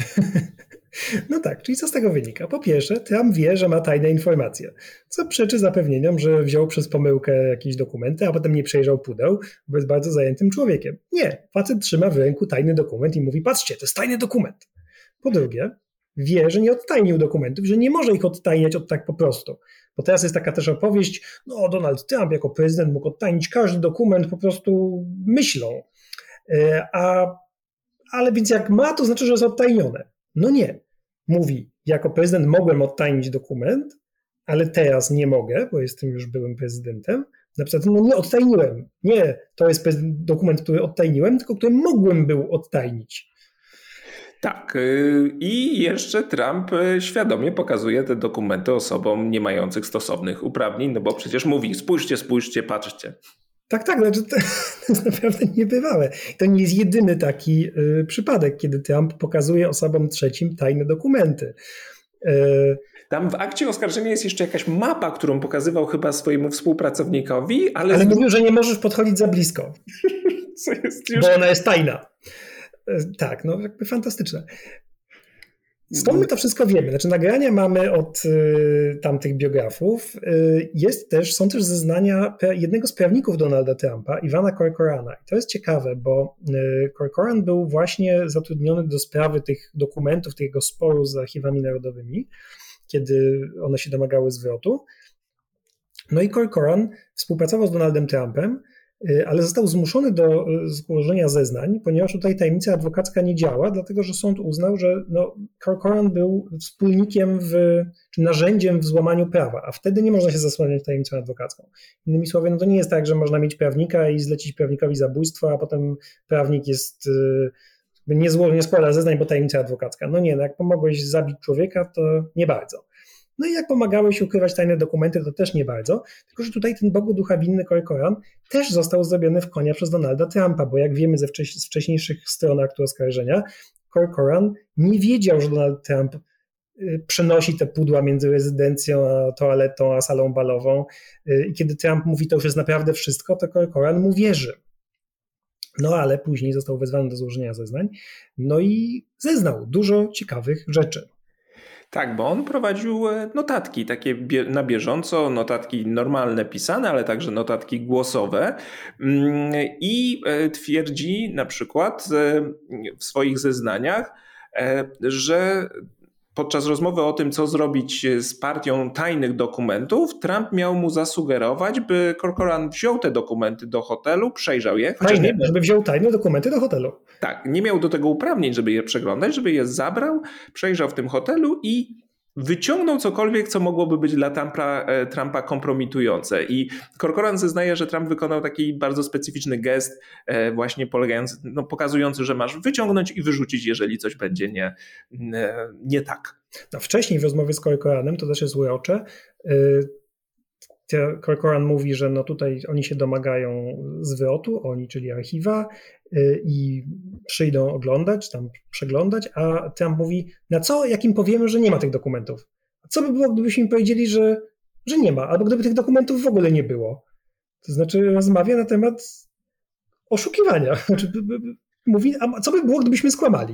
No tak, czyli co z tego wynika? Po pierwsze, Trump wie, że ma tajne informacje, co przeczy zapewnieniom, że wziął przez pomyłkę jakieś dokumenty, a potem nie przejrzał pudeł, bo jest bardzo zajętym człowiekiem. Nie, facet trzyma w ręku tajny dokument i mówi, patrzcie, to jest tajny dokument. Po drugie, wie, że nie odtajnił dokumentów, że nie może ich odtajniać od tak po prostu. Bo teraz jest taka też opowieść, no Donald Trump jako prezydent mógł odtajnić każdy dokument po prostu myślą. A, ale więc jak ma, to znaczy, że jest odtajnione. No nie. Mówi, jako prezydent mogłem odtajnić dokument, ale teraz nie mogę, bo jestem już byłym prezydentem. Na przykład no nie odtajniłem. Nie, to jest dokument, który odtajniłem, tylko który mogłem był odtajnić. Tak. I jeszcze Trump świadomie pokazuje te dokumenty osobom nie mających stosownych uprawnień, no bo przecież mówi, spójrzcie, spójrzcie, patrzcie. Tak, tak, znaczy to, to jest naprawdę niebywałe. To nie jest jedyny taki y, przypadek, kiedy Trump pokazuje osobom trzecim tajne dokumenty. Y, Tam w akcie oskarżenia jest jeszcze jakaś mapa, którą pokazywał chyba swojemu współpracownikowi, ale... Ale mówił, że nie możesz podchodzić za blisko, co jest już... bo ona jest tajna. Y, tak, no jakby fantastyczne. Skąd my to wszystko wiemy? Znaczy nagrania mamy od y, tamtych biografów. Y, jest też, są też zeznania jednego z prawników Donalda Trumpa, Ivana Corcorana. I to jest ciekawe, bo y, Corcoran był właśnie zatrudniony do sprawy tych dokumentów, tego sporu z archiwami narodowymi, kiedy one się domagały zwrotu. No i Corcoran współpracował z Donaldem Trumpem, ale został zmuszony do złożenia zeznań, ponieważ tutaj tajemnica adwokacka nie działa, dlatego że sąd uznał, że no, Corcoran był wspólnikiem w, czy narzędziem w złamaniu prawa, a wtedy nie można się zasłaniać tajemnicą adwokacką. Innymi słowy, no to nie jest tak, że można mieć prawnika i zlecić prawnikowi zabójstwo, a potem prawnik jest nie, zło, nie składa zeznań, bo tajemnica adwokacka. No nie, no jak pomogłeś zabić człowieka, to nie bardzo. No i jak pomagałeś ukrywać tajne dokumenty, to też nie bardzo, tylko że tutaj ten Bogu ducha winny Corcoran też został zrobiony w konia przez Donalda Trumpa, bo jak wiemy ze wcześ- z wcześniejszych stron aktu oskarżenia, Corcoran nie wiedział, że Donald Trump y, przenosi te pudła między rezydencją a toaletą, a salą balową y, i kiedy Trump mówi, to już jest naprawdę wszystko, to Corcoran mu wierzy. No ale później został wezwany do złożenia zeznań, no i zeznał dużo ciekawych rzeczy. Tak, bo on prowadził notatki takie na bieżąco, notatki normalne pisane, ale także notatki głosowe i twierdzi na przykład w swoich zeznaniach, że podczas rozmowy o tym, co zrobić z partią tajnych dokumentów, Trump miał mu zasugerować, by Corcoran wziął te dokumenty do hotelu, przejrzał je. Tajne, nie, żeby wziął tajne dokumenty do hotelu. Tak, nie miał do tego uprawnień, żeby je przeglądać, żeby je zabrał, przejrzał w tym hotelu i wyciągnął cokolwiek, co mogłoby być dla Trumpa, Trumpa kompromitujące. I Corcoran zeznaje, że Trump wykonał taki bardzo specyficzny gest, właśnie polegający, no, pokazujący, że masz wyciągnąć i wyrzucić, jeżeli coś będzie nie, nie, nie tak. No, wcześniej w rozmowie z Corcoranem, to też jest urocze, Corcoran mówi, że no tutaj oni się domagają zwrotu, oni, czyli archiwa, i przyjdą oglądać, tam przeglądać, a Trump mówi, na co, jak im powiemy, że nie ma tych dokumentów? A co by było, gdybyśmy im powiedzieli, że, że nie ma, albo gdyby tych dokumentów w ogóle nie było? To znaczy rozmawia na temat oszukiwania. Mówi, a co by było, gdybyśmy skłamali?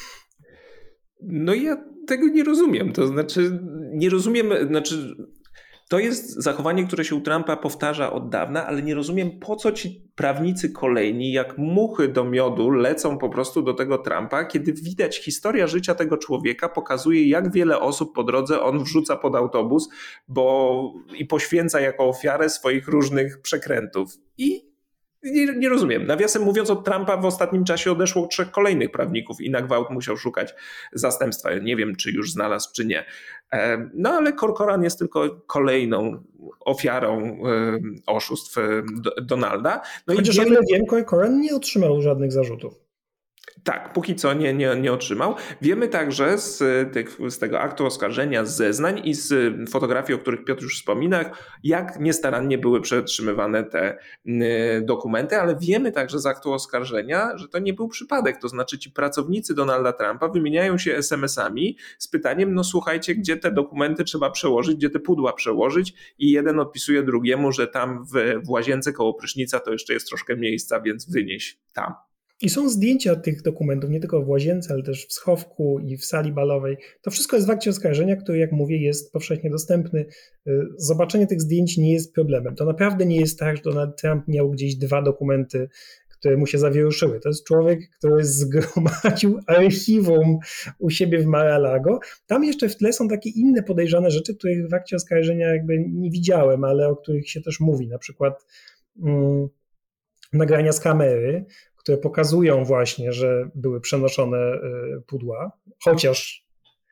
No ja tego nie rozumiem, to znaczy nie rozumiem, znaczy... To jest zachowanie, które się u Trumpa powtarza od dawna, ale nie rozumiem, po co ci prawnicy kolejni jak muchy do miodu lecą po prostu do tego Trumpa, kiedy widać historia życia tego człowieka pokazuje, jak wiele osób po drodze on wrzuca pod autobus bo i poświęca jako ofiarę swoich różnych przekrętów. I Nie, nie rozumiem. Nawiasem mówiąc, od Trumpa w ostatnim czasie odeszło trzech kolejnych prawników i na gwałt musiał szukać zastępstwa. Nie wiem, czy już znalazł, czy nie. No ale Corcoran jest tylko kolejną ofiarą oszustw Donalda. No Chociaż i wiemy... o ile wiem, Corcoran nie otrzymał żadnych zarzutów. Tak, póki co nie, nie, nie otrzymał. Wiemy także z, tych, z tego aktu oskarżenia, z zeznań i z fotografii, o których Piotr już wspominał, jak niestarannie były przetrzymywane te dokumenty, ale wiemy także z aktu oskarżenia, że to nie był przypadek. To znaczy ci pracownicy Donalda Trumpa wymieniają się es em esami z pytaniem, no słuchajcie, gdzie te dokumenty trzeba przełożyć, gdzie te pudła przełożyć i jeden odpisuje drugiemu, że tam w, w łazience koło prysznica to jeszcze jest troszkę miejsca, więc wynieś tam. I są zdjęcia tych dokumentów, nie tylko w łazience, ale też w schowku i w sali balowej. To wszystko jest w akcie oskarżenia, który, jak mówię, jest powszechnie dostępny. Zobaczenie tych zdjęć nie jest problemem. To naprawdę nie jest tak, że Donald Trump miał gdzieś dwa dokumenty, które mu się zawieruszyły. To jest człowiek, który zgromadził archiwum u siebie w Mar-a-Lago. Tam jeszcze w tle są takie inne podejrzane rzeczy, których w akcie oskarżenia jakby nie widziałem, ale o których się też mówi. Na przykład mm, nagrania z kamery, które pokazują właśnie, że były przenoszone pudła, chociaż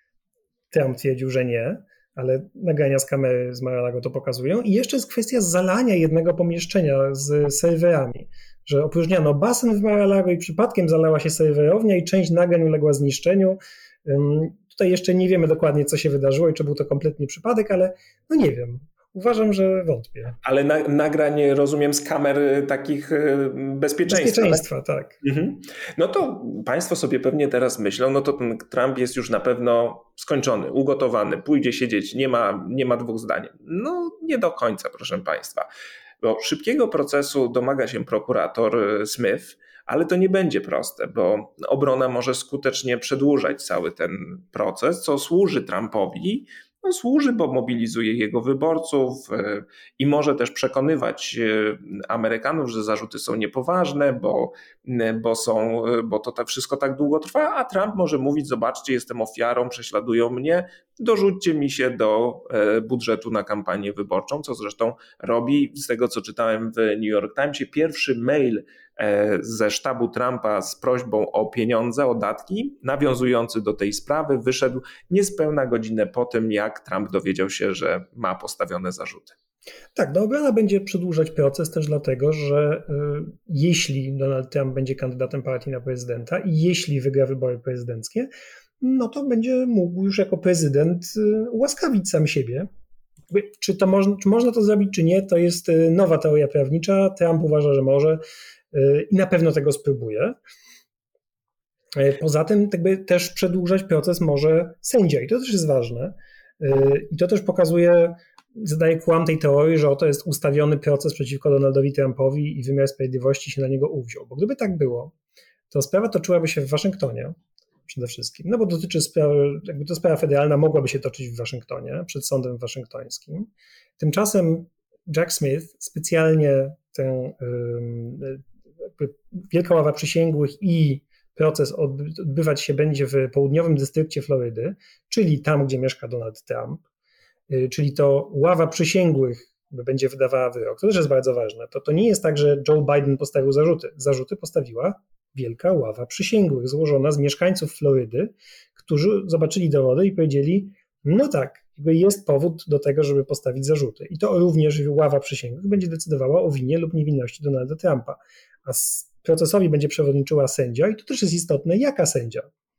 Trump twierdził, że nie, ale nagrania z kamery z Mar-a-Lago to pokazują. I jeszcze jest kwestia zalania jednego pomieszczenia z serwerami, że opróżniano basen w Mar-a-Lago i przypadkiem zalała się serwerownia i część nagrań uległa zniszczeniu. Tutaj jeszcze nie wiemy dokładnie, co się wydarzyło i czy był to kompletnie przypadek, ale no nie wiem. Uważam, że wątpię. Ale na, nagrań, rozumiem, z kamer takich bezpieczeństwa. Bezpieczeństwa, tak. tak. Mhm. No to państwo sobie pewnie teraz myślą, no to ten Trump jest już na pewno skończony, ugotowany, pójdzie siedzieć, nie ma, nie ma dwóch zdań. No nie do końca, proszę państwa. Bo szybkiego procesu domaga się prokurator Smith, ale to nie będzie proste, bo obrona może skutecznie przedłużać cały ten proces, co służy Trumpowi. No, służy, bo mobilizuje jego wyborców i może też przekonywać Amerykanów, że zarzuty są niepoważne, bo, bo, są, bo to tak wszystko tak długo trwa, a Trump może mówić: zobaczcie, jestem ofiarą, prześladują mnie, dorzućcie mi się do budżetu na kampanię wyborczą, co zresztą robi. Z tego, co czytałem w New York Timesie, pierwszy mail ze sztabu Trumpa z prośbą o pieniądze, o datki nawiązujący do tej sprawy wyszedł niespełna godzinę po tym, jak Trump dowiedział się, że ma postawione zarzuty. Tak, no obrona będzie przedłużać proces też dlatego, że y, jeśli Donald Trump będzie kandydatem partii na prezydenta i jeśli wygra wybory prezydenckie, no to będzie mógł już jako prezydent y, ułaskawić sam siebie. Czy, to moż, czy można to zrobić, czy nie, to jest y, nowa teoria prawnicza. Trump uważa, że może y, i na pewno tego spróbuje. Y, poza tym jakby też przedłużać proces może sędzia i to też jest ważne. Y, I to też pokazuje, zadaje kłam tej teorii, że oto jest ustawiony proces przeciwko Donaldowi Trumpowi i wymiar sprawiedliwości się na niego uwziął. Bo gdyby tak było, to sprawa toczyłaby się w Waszyngtonie przede wszystkim, no bo dotyczy sprawy, jakby to sprawa federalna mogłaby się toczyć w Waszyngtonie, przed sądem waszyngtońskim. Tymczasem Jack Smith specjalnie tę jakby Wielka Ława Przysięgłych i proces odbywać się będzie w południowym dystrykcie Florydy, czyli tam, gdzie mieszka Donald Trump, czyli to ława przysięgłych będzie wydawała wyrok. To też jest bardzo ważne. To, to nie jest tak, że Joe Biden postawił zarzuty. Zarzuty postawiła Wielka Ława Przysięgłych, złożona z mieszkańców Florydy, którzy zobaczyli dowody i powiedzieli: no tak, jest powód do tego, żeby postawić zarzuty. I to również Ława Przysięgłych będzie decydowała o winie lub niewinności Donalda Trumpa. A procesowi będzie przewodniczyła sędzia i to też jest istotne, jaka sędzia.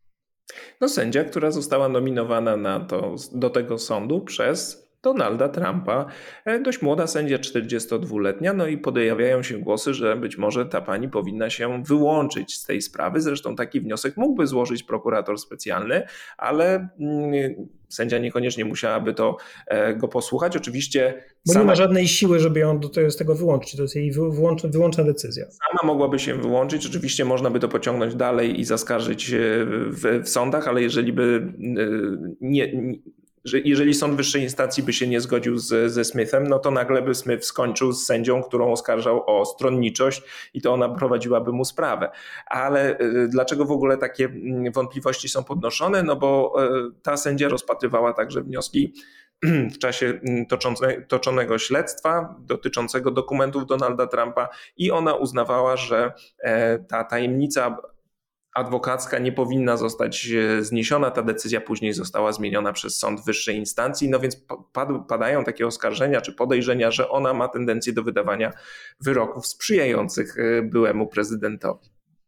No sędzia, która została nominowana na to, do tego sądu przez Donalda Trumpa. Dość młoda sędzia, czterdziestodwuletnia, no i pojawiają się głosy, że być może ta pani powinna się wyłączyć z tej sprawy. Zresztą taki wniosek mógłby złożyć prokurator specjalny, ale sędzia niekoniecznie musiałaby to go posłuchać. Oczywiście Bo sama... nie ma żadnej siły, żeby ją do, z tego wyłączyć. To jest jej wyłączna, wyłączna decyzja. Sama mogłaby się wyłączyć. Oczywiście można by to pociągnąć dalej i zaskarżyć w, w sądach, ale jeżeli by nie... nie że jeżeli sąd wyższej instancji by się nie zgodził z, ze Smithem, no to nagle by Smith skończył z sędzią, którą oskarżał o stronniczość i to ona prowadziłaby mu sprawę. Ale dlaczego w ogóle takie wątpliwości są podnoszone? No bo ta sędzia rozpatrywała także wnioski w czasie toczonego śledztwa dotyczącego dokumentów Donalda Trumpa i ona uznawała, że ta tajemnica adwokacka nie powinna zostać zniesiona. Ta decyzja później została zmieniona przez sąd wyższej instancji, no więc padają takie oskarżenia czy podejrzenia, że ona ma tendencję do wydawania wyroków sprzyjających byłemu prezydentowi.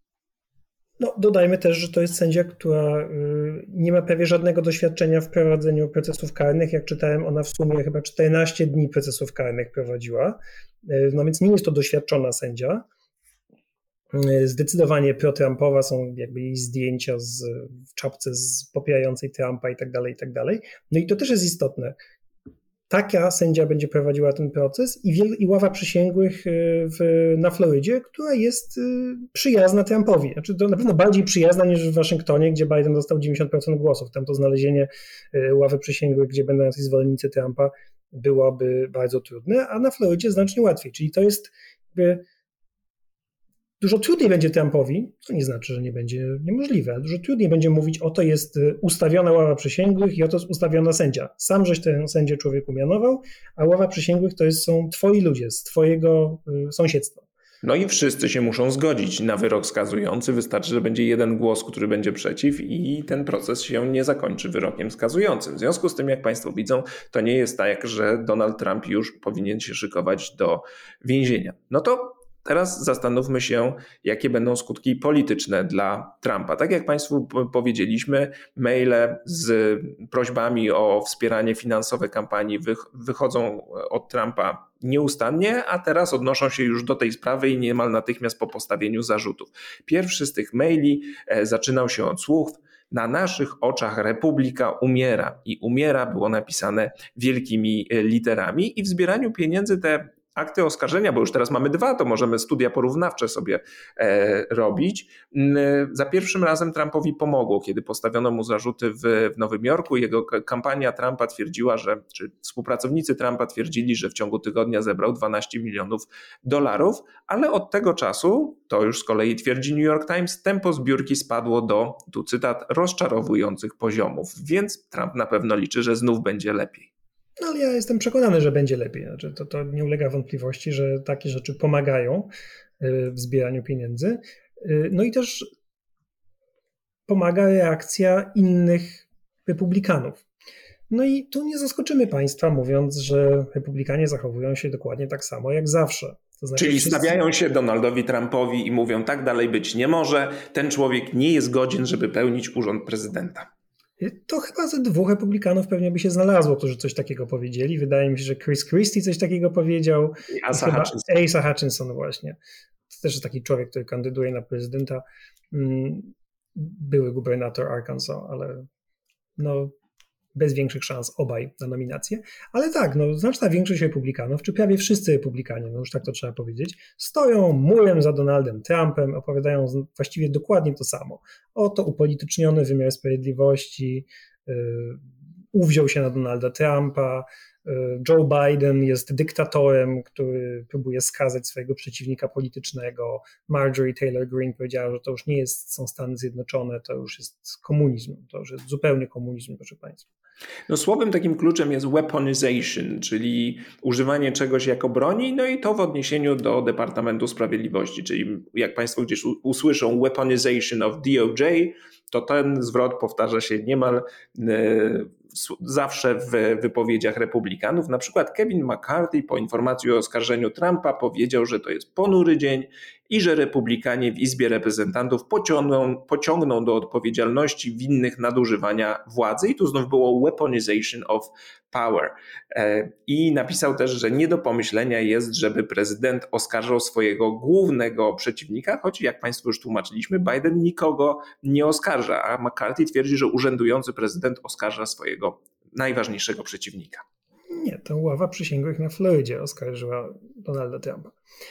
No, dodajmy też, że to jest sędzia, która nie ma prawie żadnego doświadczenia w prowadzeniu procesów karnych. Jak czytałem, ona w sumie chyba czternaście dni procesów karnych prowadziła, no więc nie jest to doświadczona sędzia. Zdecydowanie pro-Trumpowa, są jakby jej zdjęcia z, w czapce z popierającej Trumpa i tak dalej, i tak dalej. No i to też jest istotne. Taka sędzia będzie prowadziła ten proces i, wiel, i ława przysięgłych w, na Florydzie, która jest przyjazna Trumpowi. Znaczy to na pewno bardziej przyjazna niż w Waszyngtonie, gdzie Biden dostał dziewięćdziesiąt procent głosów. Tam to znalezienie ławy przysięgłych, gdzie będą jacyś zwolennicy Trumpa, byłoby bardzo trudne, a na Florydzie znacznie łatwiej. Czyli to jest jakby dużo trudniej będzie Trumpowi, co nie znaczy, że nie będzie niemożliwe, ale dużo trudniej będzie mówić: oto jest ustawiona ława przysięgłych i oto jest ustawiona sędzia. Sam żeś tę sędzię człowieku mianował, a ława przysięgłych to jest, są twoi ludzie z twojego y, sąsiedztwa. No i wszyscy się muszą zgodzić na wyrok skazujący. Wystarczy, że będzie jeden głos, który będzie przeciw i ten proces się nie zakończy wyrokiem skazującym. W związku z tym, jak Państwo widzą, to nie jest tak, że Donald Trump już powinien się szykować do więzienia. No to teraz zastanówmy się, jakie będą skutki polityczne dla Trumpa. Tak jak Państwu powiedzieliśmy, maile z prośbami o wspieranie finansowe kampanii wychodzą od Trumpa nieustannie, a teraz odnoszą się już do tej sprawy i niemal natychmiast po postawieniu zarzutów. Pierwszy z tych maili zaczynał się od słów: na naszych oczach Republika umiera. I umiera było napisane wielkimi literami i w zbieraniu pieniędzy te akty oskarżenia, bo już teraz mamy dwa, to możemy studia porównawcze sobie robić. Za pierwszym razem Trumpowi pomogło, kiedy postawiono mu zarzuty w, w Nowym Jorku. Jego kampania Trumpa twierdziła, że, czy współpracownicy Trumpa twierdzili, że w ciągu tygodnia zebrał dwanaście milionów dolarów, ale od tego czasu, to już z kolei twierdzi New York Times, tempo zbiórki spadło do, tu cytat, rozczarowujących poziomów, więc Trump na pewno liczy, że znów będzie lepiej. No ale ja jestem przekonany, że będzie lepiej. Znaczy, to, to nie ulega wątpliwości, że takie rzeczy pomagają w zbieraniu pieniędzy. No i też pomaga reakcja innych republikanów. No i tu nie zaskoczymy państwa, mówiąc, że republikanie zachowują się dokładnie tak samo jak zawsze. To znaczy, czyli wszyscy... stawiają się Donaldowi Trumpowi i mówią, tak dalej być nie może, ten człowiek nie jest godzien, żeby pełnić urząd prezydenta. To chyba ze dwóch republikanów pewnie by się znalazło, którzy coś takiego powiedzieli. Wydaje mi się, że Chris Christie coś takiego powiedział. I Asa Hutchinson. Asa Hutchinson właśnie. To też jest taki człowiek, który kandyduje na prezydenta. Były gubernator Arkansas, ale no bez większych szans obaj na nominację. Ale tak, no znaczna większość republikanów, czy prawie wszyscy republikanie, no już tak to trzeba powiedzieć, stoją murem za Donaldem Trumpem, opowiadają właściwie dokładnie to samo. Oto upolityczniony wymiar sprawiedliwości, yy, uwziął się na Donalda Trumpa, yy, Joe Biden jest dyktatorem, który próbuje skazać swojego przeciwnika politycznego. Marjorie Taylor Greene powiedziała, że to już nie jest, są Stany Zjednoczone, to już jest komunizm, to już jest zupełnie komunizm, proszę państwa. No słowem takim kluczem jest weaponization, czyli używanie czegoś jako broni, no i to w odniesieniu do Departamentu Sprawiedliwości, czyli jak państwo gdzieś usłyszą weaponization of D O J, to ten zwrot powtarza się niemal zawsze w wypowiedziach republikanów. Na przykład Kevin McCarthy po informacji o oskarżeniu Trumpa powiedział, że to jest ponury dzień i że republikanie w Izbie Reprezentantów pociągną, pociągną do odpowiedzialności winnych nadużywania władzy. I tu znów było weaponization of power. I napisał też, że nie do pomyślenia jest, żeby prezydent oskarżał swojego głównego przeciwnika, choć jak państwu już tłumaczyliśmy, Biden nikogo nie oskarża, a McCarthy twierdzi, że urzędujący prezydent oskarża swojego najważniejszego przeciwnika. Nie, to ława przysięgłych na Florydzie oskarżyła Donalda Trumpa.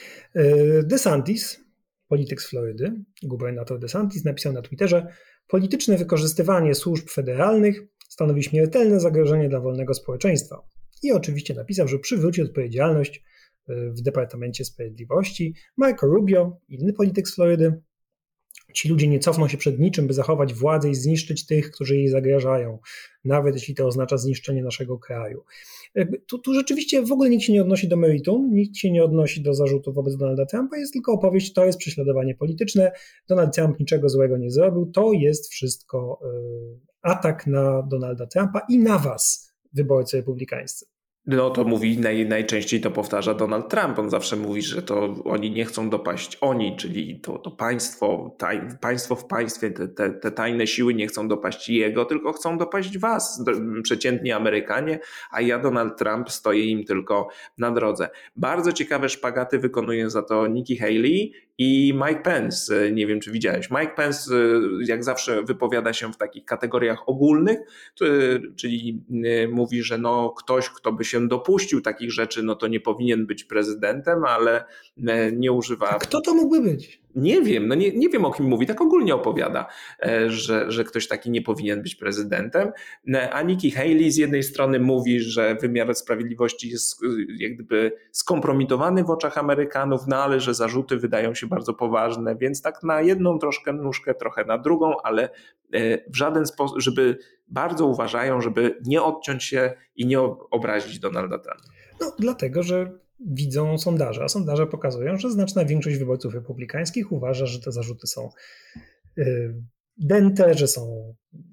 DeSantis, polityk z Florydy, gubernator DeSantis, napisał na Twitterze: polityczne wykorzystywanie służb federalnych stanowi śmiertelne zagrożenie dla wolnego społeczeństwa. I oczywiście napisał, że przywróci odpowiedzialność w Departamencie Sprawiedliwości. Marco Rubio, inny polityk z Florydy: ci ludzie nie cofną się przed niczym, by zachować władzę i zniszczyć tych, którzy jej zagrażają, nawet jeśli to oznacza zniszczenie naszego kraju. Tu, tu rzeczywiście w ogóle nikt się nie odnosi do meritum, nikt się nie odnosi do zarzutów wobec Donalda Trumpa, jest tylko opowieść, to jest prześladowanie polityczne, Donald Trump niczego złego nie zrobił, to jest wszystko atak na Donalda Trumpa i na was, wyborcy republikańscy. No to mówi, naj, najczęściej to powtarza Donald Trump. On zawsze mówi, że to oni nie chcą dopaść oni, czyli to, to państwo, taj, państwo w państwie, te, te, te tajne siły nie chcą dopaść jego, tylko chcą dopaść was, przeciętni Amerykanie, a ja, Donald Trump, stoję im tylko na drodze. Bardzo ciekawe szpagaty wykonuje za to Nikki Haley i Mike Pence. Nie wiem, czy widziałeś. Mike Pence jak zawsze wypowiada się w takich kategoriach ogólnych, czyli mówi, że no ktoś, kto by się dopuścił takich rzeczy, no to nie powinien być prezydentem, ale nie używa... A kto to mógłby być? Nie wiem, no nie, nie wiem o kim mówi, tak ogólnie opowiada, że, że ktoś taki nie powinien być prezydentem. A Nikki Haley z jednej strony mówi, że wymiar sprawiedliwości jest jak gdyby skompromitowany w oczach Amerykanów, no ale że zarzuty wydają się bardzo poważne, więc tak na jedną troszkę nóżkę, trochę na drugą, ale w żaden sposób, żeby bardzo uważają, żeby nie odciąć się i nie obrazić Donalda Trumpa. No dlatego, że widzą sondaże, a sondaże pokazują, że znaczna większość wyborców republikańskich uważa, że te zarzuty są dęte, że są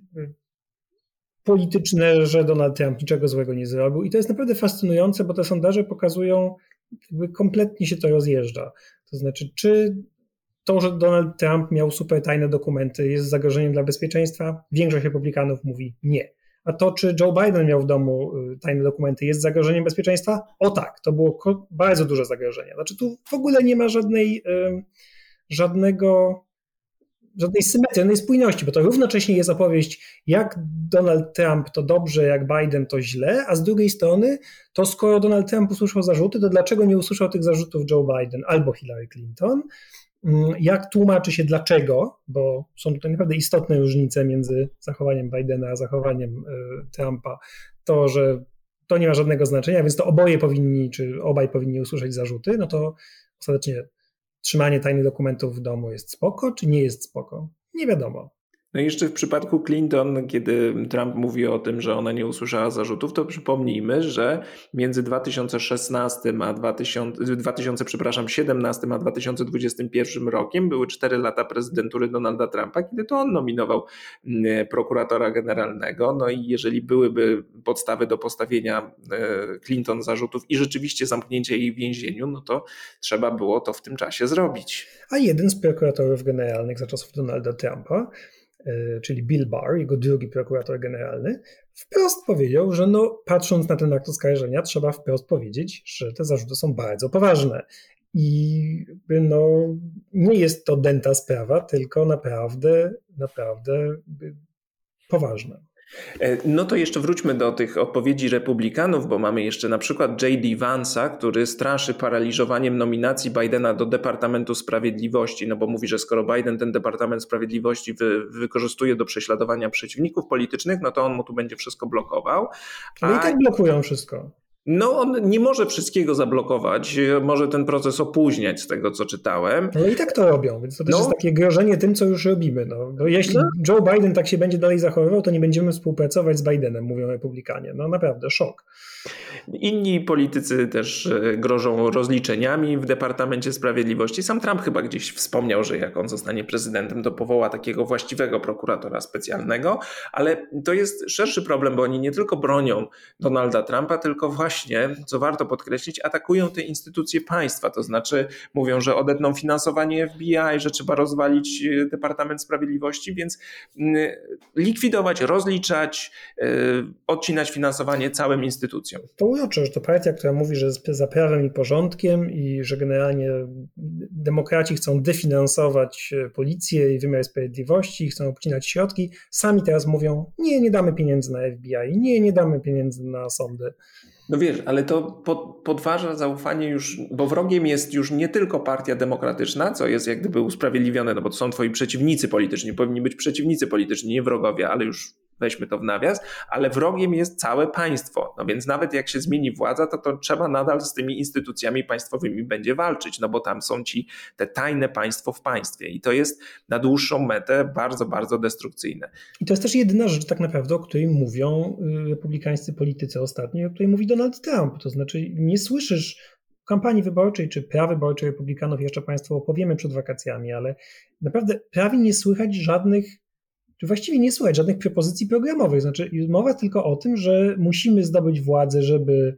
polityczne, że Donald Trump niczego złego nie zrobił. I to jest naprawdę fascynujące, bo te sondaże pokazują, jakby kompletnie się to rozjeżdża. To znaczy, czy to, że Donald Trump miał super tajne dokumenty, jest zagrożeniem dla bezpieczeństwa? Większość republikanów mówi nie. A to, czy Joe Biden miał w domu tajne dokumenty, jest zagrożeniem bezpieczeństwa? O tak, to było bardzo duże zagrożenie. Znaczy tu w ogóle nie ma żadnej, żadnego żadnej symetrii, żadnej spójności, bo to równocześnie jest opowieść, jak Donald Trump to dobrze, jak Biden to źle, a z drugiej strony to skoro Donald Trump usłyszał zarzuty, to dlaczego nie usłyszał tych zarzutów Joe Biden albo Hillary Clinton? Jak tłumaczy się dlaczego, bo są tutaj naprawdę istotne różnice między zachowaniem Bidena a zachowaniem Trumpa, to, że to nie ma żadnego znaczenia, więc to oboje powinni, czy obaj powinni usłyszeć zarzuty, no to ostatecznie trzymanie tajnych dokumentów w domu jest spoko, czy nie jest spoko? Nie wiadomo. No i jeszcze w przypadku Clinton, kiedy Trump mówi o tym, że ona nie usłyszała zarzutów, to przypomnijmy, że między dwa tysiące szesnastym a dwa tysiące, dwa tysiące, przepraszam, siedemnastym a dwa tysiące dwudziestym pierwszym rokiem były cztery lata prezydentury Donalda Trumpa, kiedy to on nominował prokuratora generalnego. No i jeżeli byłyby podstawy do postawienia Clinton zarzutów i rzeczywiście zamknięcia jej w więzieniu, no to trzeba było to w tym czasie zrobić. A jeden z prokuratorów generalnych za czasów Donalda Trumpa, czyli Bill Barr, jego drugi prokurator generalny, wprost powiedział, że no, patrząc na ten akt oskarżenia, trzeba wprost powiedzieć, że te zarzuty są bardzo poważne. I no, nie jest to dęta sprawa, tylko naprawdę, naprawdę poważne. No to jeszcze wróćmy do tych odpowiedzi republikanów, bo mamy jeszcze na przykład J D Vance'a, który straszy paraliżowaniem nominacji Bidena do Departamentu Sprawiedliwości, no bo mówi, że skoro Biden ten Departament Sprawiedliwości wy, wykorzystuje do prześladowania przeciwników politycznych, no to on mu tu będzie wszystko blokował. A... No i tak blokują wszystko. No on nie może wszystkiego zablokować, może ten proces opóźniać z tego, co czytałem. No i tak to robią, więc to też no. jest takie grożenie tym, co już robimy. No, no jeśli no. Joe Biden tak się będzie dalej zachowywał, to nie będziemy współpracować z Bidenem, mówią republikanie. No naprawdę, szok. Inni politycy też grożą rozliczeniami w Departamencie Sprawiedliwości. Sam Trump chyba gdzieś wspomniał, że jak on zostanie prezydentem, to powoła takiego właściwego prokuratora specjalnego, ale to jest szerszy problem, bo oni nie tylko bronią Donalda Trumpa, tylko właśnie, co warto podkreślić, atakują te instytucje państwa, to znaczy mówią, że odetną finansowanie F B I, że trzeba rozwalić Departament Sprawiedliwości, więc likwidować, rozliczać, odcinać finansowanie całym instytucjom. To urocze, że to partia, która mówi, że jest za prawem i porządkiem i że generalnie demokraci chcą definansować policję i wymiar sprawiedliwości, chcą obcinać środki, sami teraz mówią, nie, nie damy pieniędzy na F B I, nie, nie damy pieniędzy na sądy. No wiesz, ale to pod, podważa zaufanie już, bo wrogiem jest już nie tylko partia demokratyczna, co jest jak gdyby usprawiedliwione, no bo to są twoi przeciwnicy polityczni, powinni być przeciwnicy polityczni, nie wrogowie, ale już weźmy to w nawias, ale wrogiem jest całe państwo. No więc nawet jak się zmieni władza, to, to trzeba nadal z tymi instytucjami państwowymi będzie walczyć, no bo tam są ci te tajne państwo w państwie i to jest na dłuższą metę bardzo, bardzo destrukcyjne. I to jest też jedyna rzecz tak naprawdę, o której mówią republikańscy politycy ostatnio, o której mówi Donald Trump. To znaczy nie słyszysz w kampanii wyborczej czy prawyborczej republikanów, jeszcze Państwu opowiemy przed wakacjami, ale naprawdę prawie nie słychać żadnych właściwie nie słychać żadnych propozycji programowych. Znaczy mowa tylko o tym, że musimy zdobyć władzę, żeby,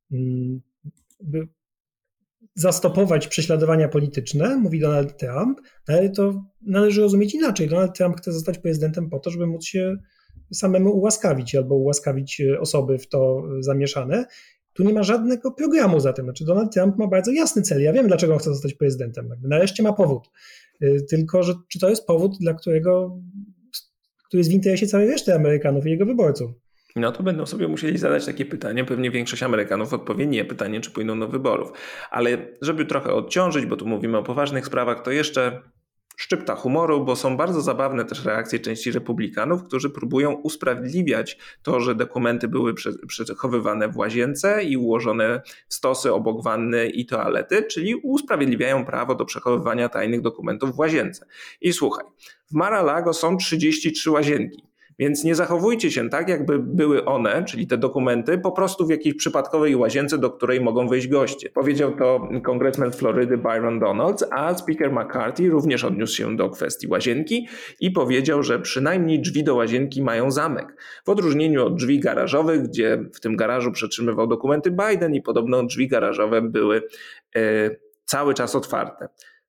żeby zastopować prześladowania polityczne, mówi Donald Trump, ale to należy rozumieć inaczej. Donald Trump chce zostać prezydentem po to, żeby móc się samemu ułaskawić albo ułaskawić osoby w to zamieszane. Tu nie ma żadnego programu za tym. Znaczy Donald Trump ma bardzo jasny cel. Ja wiem, dlaczego on chce zostać prezydentem. Nareszcie ma powód. Tylko, że czy to jest powód, dla którego który jest w interesie całej reszty Amerykanów i jego wyborców. No to będą sobie musieli zadać takie pytanie. Pewnie większość Amerykanów odpowie nie. Pytanie, czy pójdą do wyborów. Ale żeby trochę odciążyć, bo tu mówimy o poważnych sprawach, to jeszcze szczypta humoru, bo są bardzo zabawne też reakcje części republikanów, którzy próbują usprawiedliwiać to, że dokumenty były przechowywane w łazience i ułożone w stosy obok wanny i toalety, czyli usprawiedliwiają prawo do przechowywania tajnych dokumentów w łazience. I słuchaj, w Mar-a-Lago są trzydzieści trzy łazienki. Więc nie zachowujcie się tak, jakby były one, czyli te dokumenty, po prostu w jakiejś przypadkowej łazience, do której mogą wejść goście. Powiedział to kongresmen Florydy Byron Donalds, a speaker McCarthy również odniósł się do kwestii łazienki i powiedział, że przynajmniej drzwi do łazienki mają zamek. W odróżnieniu od drzwi garażowych, gdzie w tym garażu przetrzymywał dokumenty Biden i podobno drzwi garażowe były e, cały czas otwarte.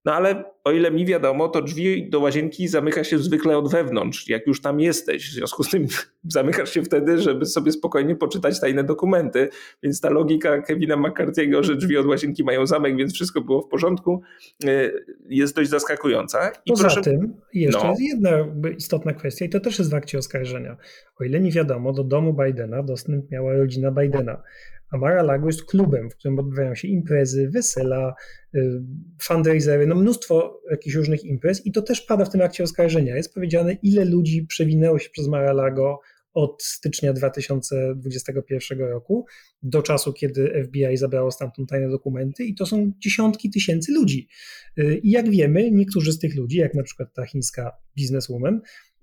No ale o ile mi wiadomo, to drzwi do łazienki zamyka się zwykle od wewnątrz, jak już tam jesteś. W związku z tym zamykasz się wtedy, żeby sobie spokojnie poczytać tajne dokumenty. Więc ta logika Kevina McCarthy'ego, że drzwi od łazienki mają zamek, więc wszystko było w porządku, jest dość zaskakująca. I Poza proszę... tym jeszcze no. jest jedna istotna kwestia i to też jest w akcie oskarżenia. O ile mi wiadomo, do domu Bidena dostęp miała rodzina Bidena. A Mar-a-Lago jest klubem, w którym odbywają się imprezy, wesela, fundraisery, no mnóstwo jakichś różnych imprez i to też pada w tym akcie oskarżenia. Jest powiedziane, ile ludzi przewinęło się przez Mar-a-Lago od stycznia dwa tysiące dwudziestego pierwszego roku do czasu, kiedy F B I zabrało stamtąd tajne dokumenty i to są dziesiątki tysięcy ludzi. I jak wiemy, niektórzy z tych ludzi, jak na przykład ta chińska bizneswoman,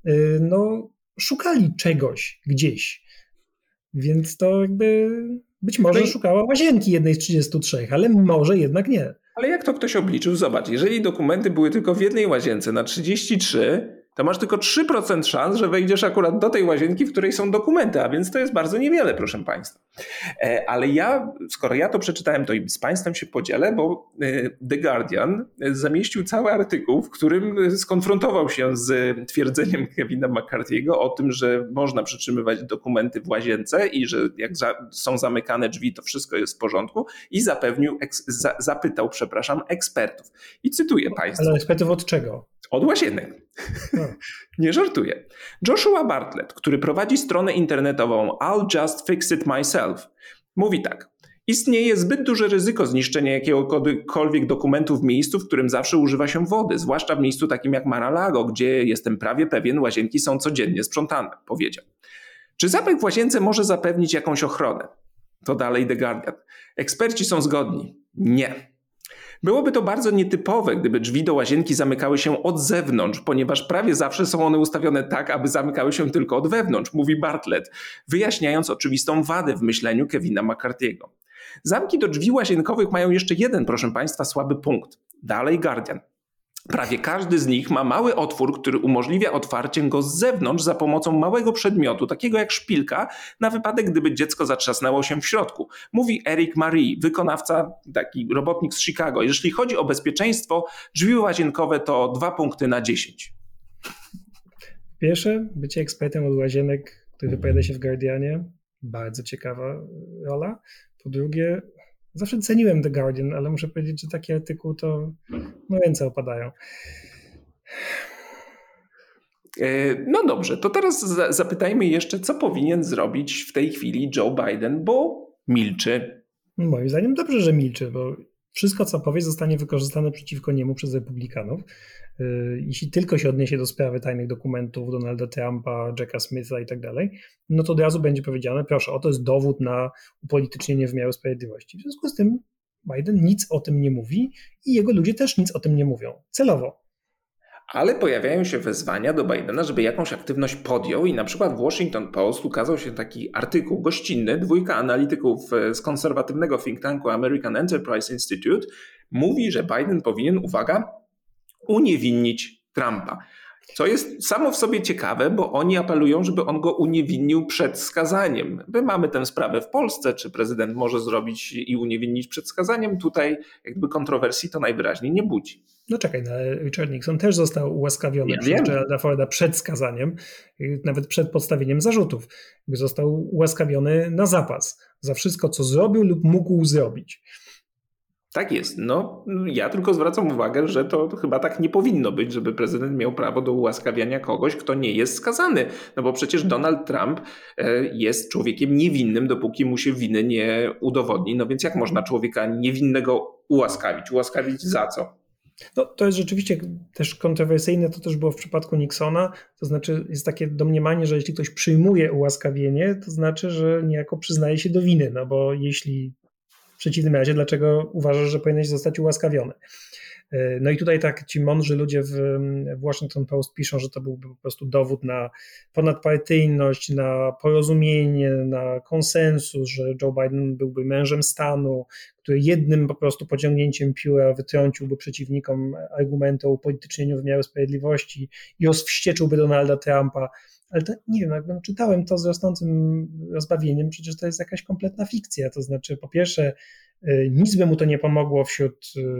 no szukali czegoś gdzieś. Więc to jakby być może no i... szukała łazienki jednej z trzydziestu trzech, ale może jednak nie. Ale jak to ktoś obliczył? Zobacz, jeżeli dokumenty były tylko w jednej łazience na trzydzieści trzy, to masz tylko trzy procent szans, że wejdziesz akurat do tej łazienki, w której są dokumenty, a więc to jest bardzo niewiele, proszę Państwa. Ale ja, skoro ja to przeczytałem, to i z Państwem się podzielę, bo The Guardian zamieścił cały artykuł, w którym skonfrontował się z twierdzeniem Kevina McCarthy'ego o tym, że można przytrzymywać dokumenty w łazience i że jak za, są zamykane drzwi, to wszystko jest w porządku i zapewnił, eks, za, zapytał, przepraszam, ekspertów. I cytuję Państwa. Ale ekspertów od czego? Od łazienek. No. Nie żartuję. Joshua Bartlett, który prowadzi stronę internetową I'll Just Fix It Myself, mówi tak. Istnieje zbyt duże ryzyko zniszczenia jakiegokolwiek dokumentu w miejscu, w którym zawsze używa się wody, zwłaszcza w miejscu takim jak Mar-a-Lago, gdzie jestem prawie pewien, łazienki są codziennie sprzątane, powiedział. Czy zamek w łazience może zapewnić jakąś ochronę? To dalej The Guardian. Eksperci są zgodni. Nie. Byłoby to bardzo nietypowe, gdyby drzwi do łazienki zamykały się od zewnątrz, ponieważ prawie zawsze są one ustawione tak, aby zamykały się tylko od wewnątrz, mówi Bartlett, wyjaśniając oczywistą wadę w myśleniu Kevina McCarthy'ego. Zamki do drzwi łazienkowych mają jeszcze jeden, proszę Państwa, słaby punkt. Dalej Guardian. Prawie każdy z nich ma mały otwór, który umożliwia otwarcie go z zewnątrz za pomocą małego przedmiotu, takiego jak szpilka, na wypadek, gdyby dziecko zatrzasnęło się w środku. Mówi Eric Marie, wykonawca, taki robotnik z Chicago. Jeśli chodzi o bezpieczeństwo, drzwi łazienkowe to dwa punkty na dziesięć. Pierwsze, bycie ekspertem od łazienek, który wypowiada się w Guardianie, bardzo ciekawa rola. Po drugie, zawsze ceniłem The Guardian, ale muszę powiedzieć, że taki artykuł to no ręce opadają. No dobrze, to teraz zapytajmy jeszcze, co powinien zrobić w tej chwili Joe Biden, bo milczy. Moim zdaniem dobrze, że milczy, bo wszystko, co powie, zostanie wykorzystane przeciwko niemu przez republikanów. Jeśli tylko się odniesie do sprawy tajnych dokumentów Donalda Trumpa, Jacka Smitha i tak dalej, no to od razu będzie powiedziane, proszę, oto jest dowód na upolitycznienie wymiaru sprawiedliwości. W związku z tym Biden nic o tym nie mówi i jego ludzie też nic o tym nie mówią. Celowo. Ale pojawiają się wezwania do Bidena, żeby jakąś aktywność podjął i na przykład w Washington Post ukazał się taki artykuł gościnny, dwójka analityków z konserwatywnego think tanku American Enterprise Institute mówi, że Biden powinien, uwaga, uniewinnić Trumpa. Co jest samo w sobie ciekawe, bo oni apelują, żeby on go uniewinnił przed skazaniem. My mamy tę sprawę w Polsce, czy prezydent może zrobić i uniewinnić przed skazaniem. Tutaj jakby kontrowersji to najwyraźniej nie budzi. No czekaj, no, Richard Nixon też został ułaskawiony ja przez Geralda Forda przed skazaniem, nawet przed podstawieniem zarzutów. Został ułaskawiony na zapas za wszystko, co zrobił lub mógł zrobić. Tak jest. No, ja tylko zwracam uwagę, że to chyba tak nie powinno być, żeby prezydent miał prawo do ułaskawiania kogoś, kto nie jest skazany. No bo przecież Donald Trump jest człowiekiem niewinnym, dopóki mu się winy nie udowodni. No więc jak można człowieka niewinnego ułaskawić? Ułaskawić za co? No, to jest rzeczywiście też kontrowersyjne, to też było w przypadku Nixona, to znaczy jest takie domniemanie, że jeśli ktoś przyjmuje ułaskawienie, to znaczy, że niejako przyznaje się do winy, no bo jeśli w przeciwnym razie, dlaczego uważasz, że powinieneś zostać ułaskawiony? No i tutaj tak ci mądrzy ludzie w, w Washington Post piszą, że to byłby po prostu dowód na ponadpartyjność, na porozumienie, na konsensus, że Joe Biden byłby mężem stanu, który jednym po prostu pociągnięciem pióra wytrąciłby przeciwnikom argumenty o upolitycznieniu wymiaru sprawiedliwości i rozwścieczyłby Donalda Trumpa. Ale to, nie wiem, jak czytałem to z rosnącym rozbawieniem, przecież to jest jakaś kompletna fikcja. To znaczy, po pierwsze, nic by mu to nie pomogło wśród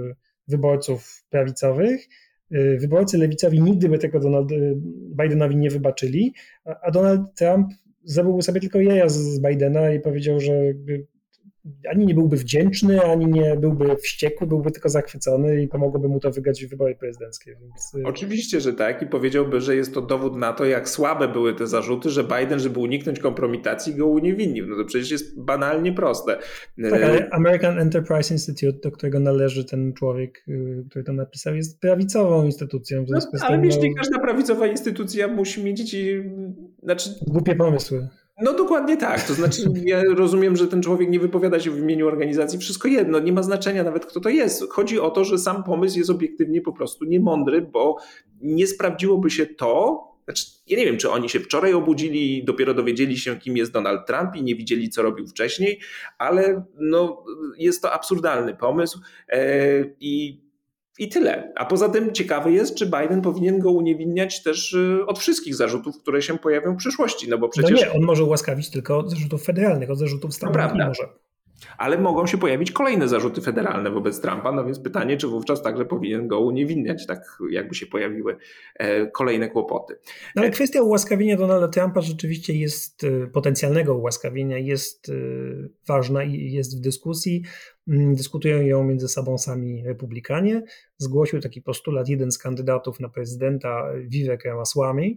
wyborców prawicowych. Wyborcy lewicowi nigdy by tego Donald, Bidenowi nie wybaczyli, a Donald Trump zrobiłby sobie tylko jaja z Bidena i powiedział, że ani nie byłby wdzięczny, ani nie byłby wściekły, byłby tylko zachwycony i pomogłoby mu to wygrać w wybory prezydenckie. Więc... Oczywiście, że tak i powiedziałby, że jest to dowód na to, jak słabe były te zarzuty, że Biden, żeby uniknąć kompromitacji, go uniewinnił. No to przecież jest banalnie proste. Tak, ale American Enterprise Institute, do którego należy ten człowiek, który to napisał, jest prawicową instytucją. W No, ale tym, jeśli no... każda prawicowa instytucja musi mieć... Znaczy... Głupie pomysły. No dokładnie tak, to znaczy ja rozumiem, że ten człowiek nie wypowiada się w imieniu organizacji, wszystko jedno, nie ma znaczenia nawet kto to jest. Chodzi o to, że sam pomysł jest obiektywnie po prostu niemądry, bo nie sprawdziłoby się to, znaczy ja nie wiem, czy oni się wczoraj obudzili i dopiero dowiedzieli się, kim jest Donald Trump i nie widzieli, co robił wcześniej, ale no, jest to absurdalny pomysł yy, i I tyle. A poza tym ciekawe jest, czy Biden powinien go uniewinniać też od wszystkich zarzutów, które się pojawią w przyszłości. No bo przecież... No nie, on może ułaskawić tylko od zarzutów federalnych, od zarzutów stanowych nie może. Ale mogą się pojawić kolejne zarzuty federalne wobec Trumpa, no więc pytanie, czy wówczas także powinien go uniewinniać, tak jakby się pojawiły kolejne kłopoty. No ale kwestia ułaskawienia Donalda Trumpa rzeczywiście jest, potencjalnego ułaskawienia jest ważna i jest w dyskusji. Dyskutują ją między sobą sami republikanie. Zgłosił taki postulat jeden z kandydatów na prezydenta, Vivek Ramaswamy.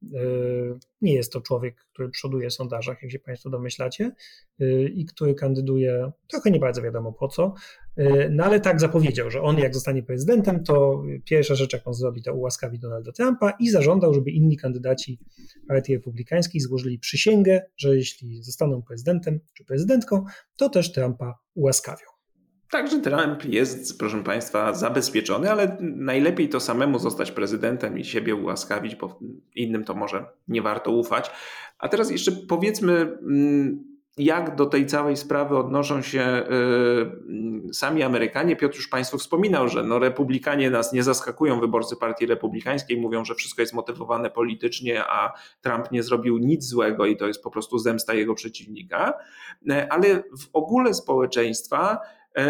Nie jest to człowiek, który przoduje w sondażach, jak się Państwo domyślacie, i który kandyduje, trochę nie bardzo wiadomo po co, no ale tak zapowiedział, że on jak zostanie prezydentem, to pierwsza rzecz, jaką zrobi, to ułaskawi Donalda Trumpa i zażądał, żeby inni kandydaci Partii Republikańskiej złożyli przysięgę, że jeśli zostaną prezydentem czy prezydentką, to też Trumpa ułaskawią. Także Trump jest, proszę Państwa, zabezpieczony, ale najlepiej to samemu zostać prezydentem i siebie ułaskawić, bo innym to może nie warto ufać. A teraz jeszcze powiedzmy, jak do tej całej sprawy odnoszą się sami Amerykanie. Piotr już Państwu wspominał, że no republikanie nas nie zaskakują, wyborcy Partii Republikańskiej mówią, że wszystko jest motywowane politycznie, a Trump nie zrobił nic złego i to jest po prostu zemsta jego przeciwnika. Ale w ogóle społeczeństwa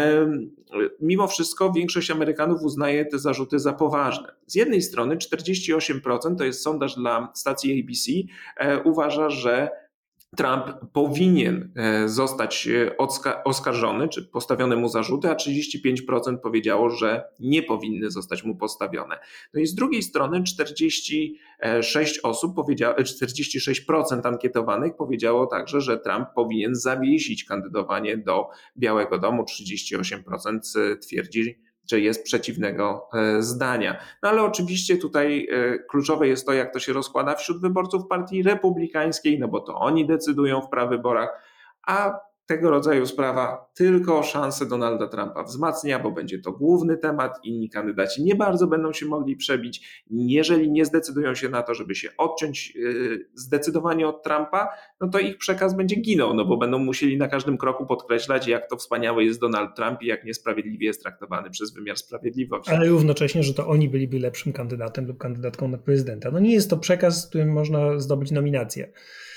mimo wszystko większość Amerykanów uznaje te zarzuty za poważne. Z jednej strony czterdzieści osiem procent, to jest sondaż dla stacji A B C, uważa, że Trump powinien zostać oskarżony, czy postawione mu zarzuty, a trzydzieści pięć procent powiedziało, że nie powinny zostać mu postawione. No i z drugiej strony czterdzieści sześć osób powiedziało, czterdzieści sześć procent ankietowanych powiedziało także, że Trump powinien zawiesić kandydowanie do Białego Domu. trzydzieści osiem procent twierdzi, że jest przeciwnego zdania. No ale oczywiście tutaj kluczowe jest to, jak to się rozkłada wśród wyborców Partii Republikańskiej, no bo to oni decydują w prawyborach, a tego rodzaju sprawa tylko szansę Donalda Trumpa wzmacnia, bo będzie to główny temat, inni kandydaci nie bardzo będą się mogli przebić. Jeżeli nie zdecydują się na to, żeby się odciąć zdecydowanie od Trumpa, no to ich przekaz będzie ginął, no bo będą musieli na każdym kroku podkreślać, jak to wspaniały jest Donald Trump i jak niesprawiedliwie jest traktowany przez wymiar sprawiedliwości. Ale równocześnie, że to oni byliby lepszym kandydatem lub kandydatką na prezydenta. No nie jest to przekaz, z którym można zdobyć nominację.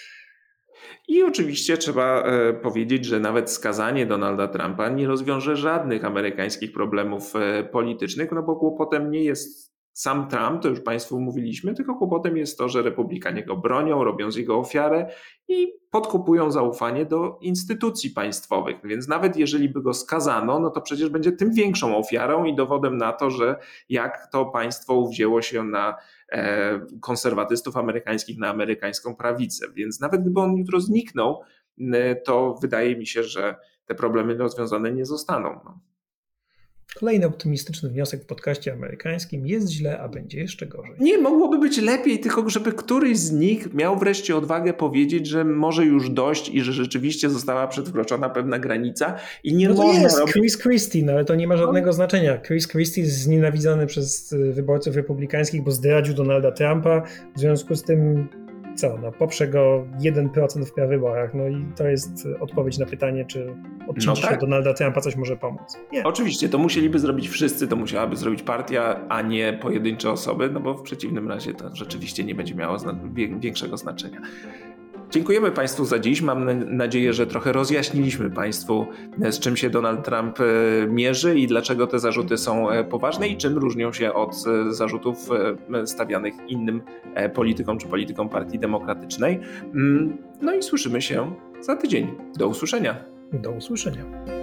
I oczywiście trzeba powiedzieć, że nawet skazanie Donalda Trumpa nie rozwiąże żadnych amerykańskich problemów politycznych, no bo kłopotem nie jest sam Trump, to już Państwu mówiliśmy, tylko kłopotem jest to, że republikanie go bronią, robią z jego ofiarę i podkopują zaufanie do instytucji państwowych. Więc nawet jeżeli by go skazano, no to przecież będzie tym większą ofiarą i dowodem na to, że jak to państwo uwzięło się na konserwatystów amerykańskich, na amerykańską prawicę. Więc nawet gdyby on jutro zniknął, to wydaje mi się, że te problemy rozwiązane nie zostaną. No. Kolejny optymistyczny wniosek w podcaście amerykańskim: jest źle, a będzie jeszcze gorzej. Nie, mogłoby być lepiej, tylko żeby któryś z nich miał wreszcie odwagę powiedzieć, że może już dość i że rzeczywiście została przekroczona pewna granica i nie no to można jest robić... Chris Christie, no ale to nie ma żadnego no. znaczenia. Chris Christie jest znienawidzony przez wyborców republikańskich, bo zdradził Donalda Trumpa, w związku z tym co, no poprze go jeden procent w prawyborach, no i to jest odpowiedź na pytanie, czy odcięcie no tak. się od Donalda Trumpa coś może pomóc. Nie. Oczywiście, to musieliby zrobić wszyscy, to musiałaby zrobić partia, a nie pojedyncze osoby, no bo w przeciwnym razie to rzeczywiście nie będzie miało większego znaczenia. Dziękujemy Państwu za dziś. Mam nadzieję, że trochę rozjaśniliśmy Państwu, z czym się Donald Trump mierzy i dlaczego te zarzuty są poważne i czym różnią się od zarzutów stawianych innym politykom czy politykom Partii Demokratycznej. No i słyszymy się za tydzień. Do usłyszenia. Do usłyszenia.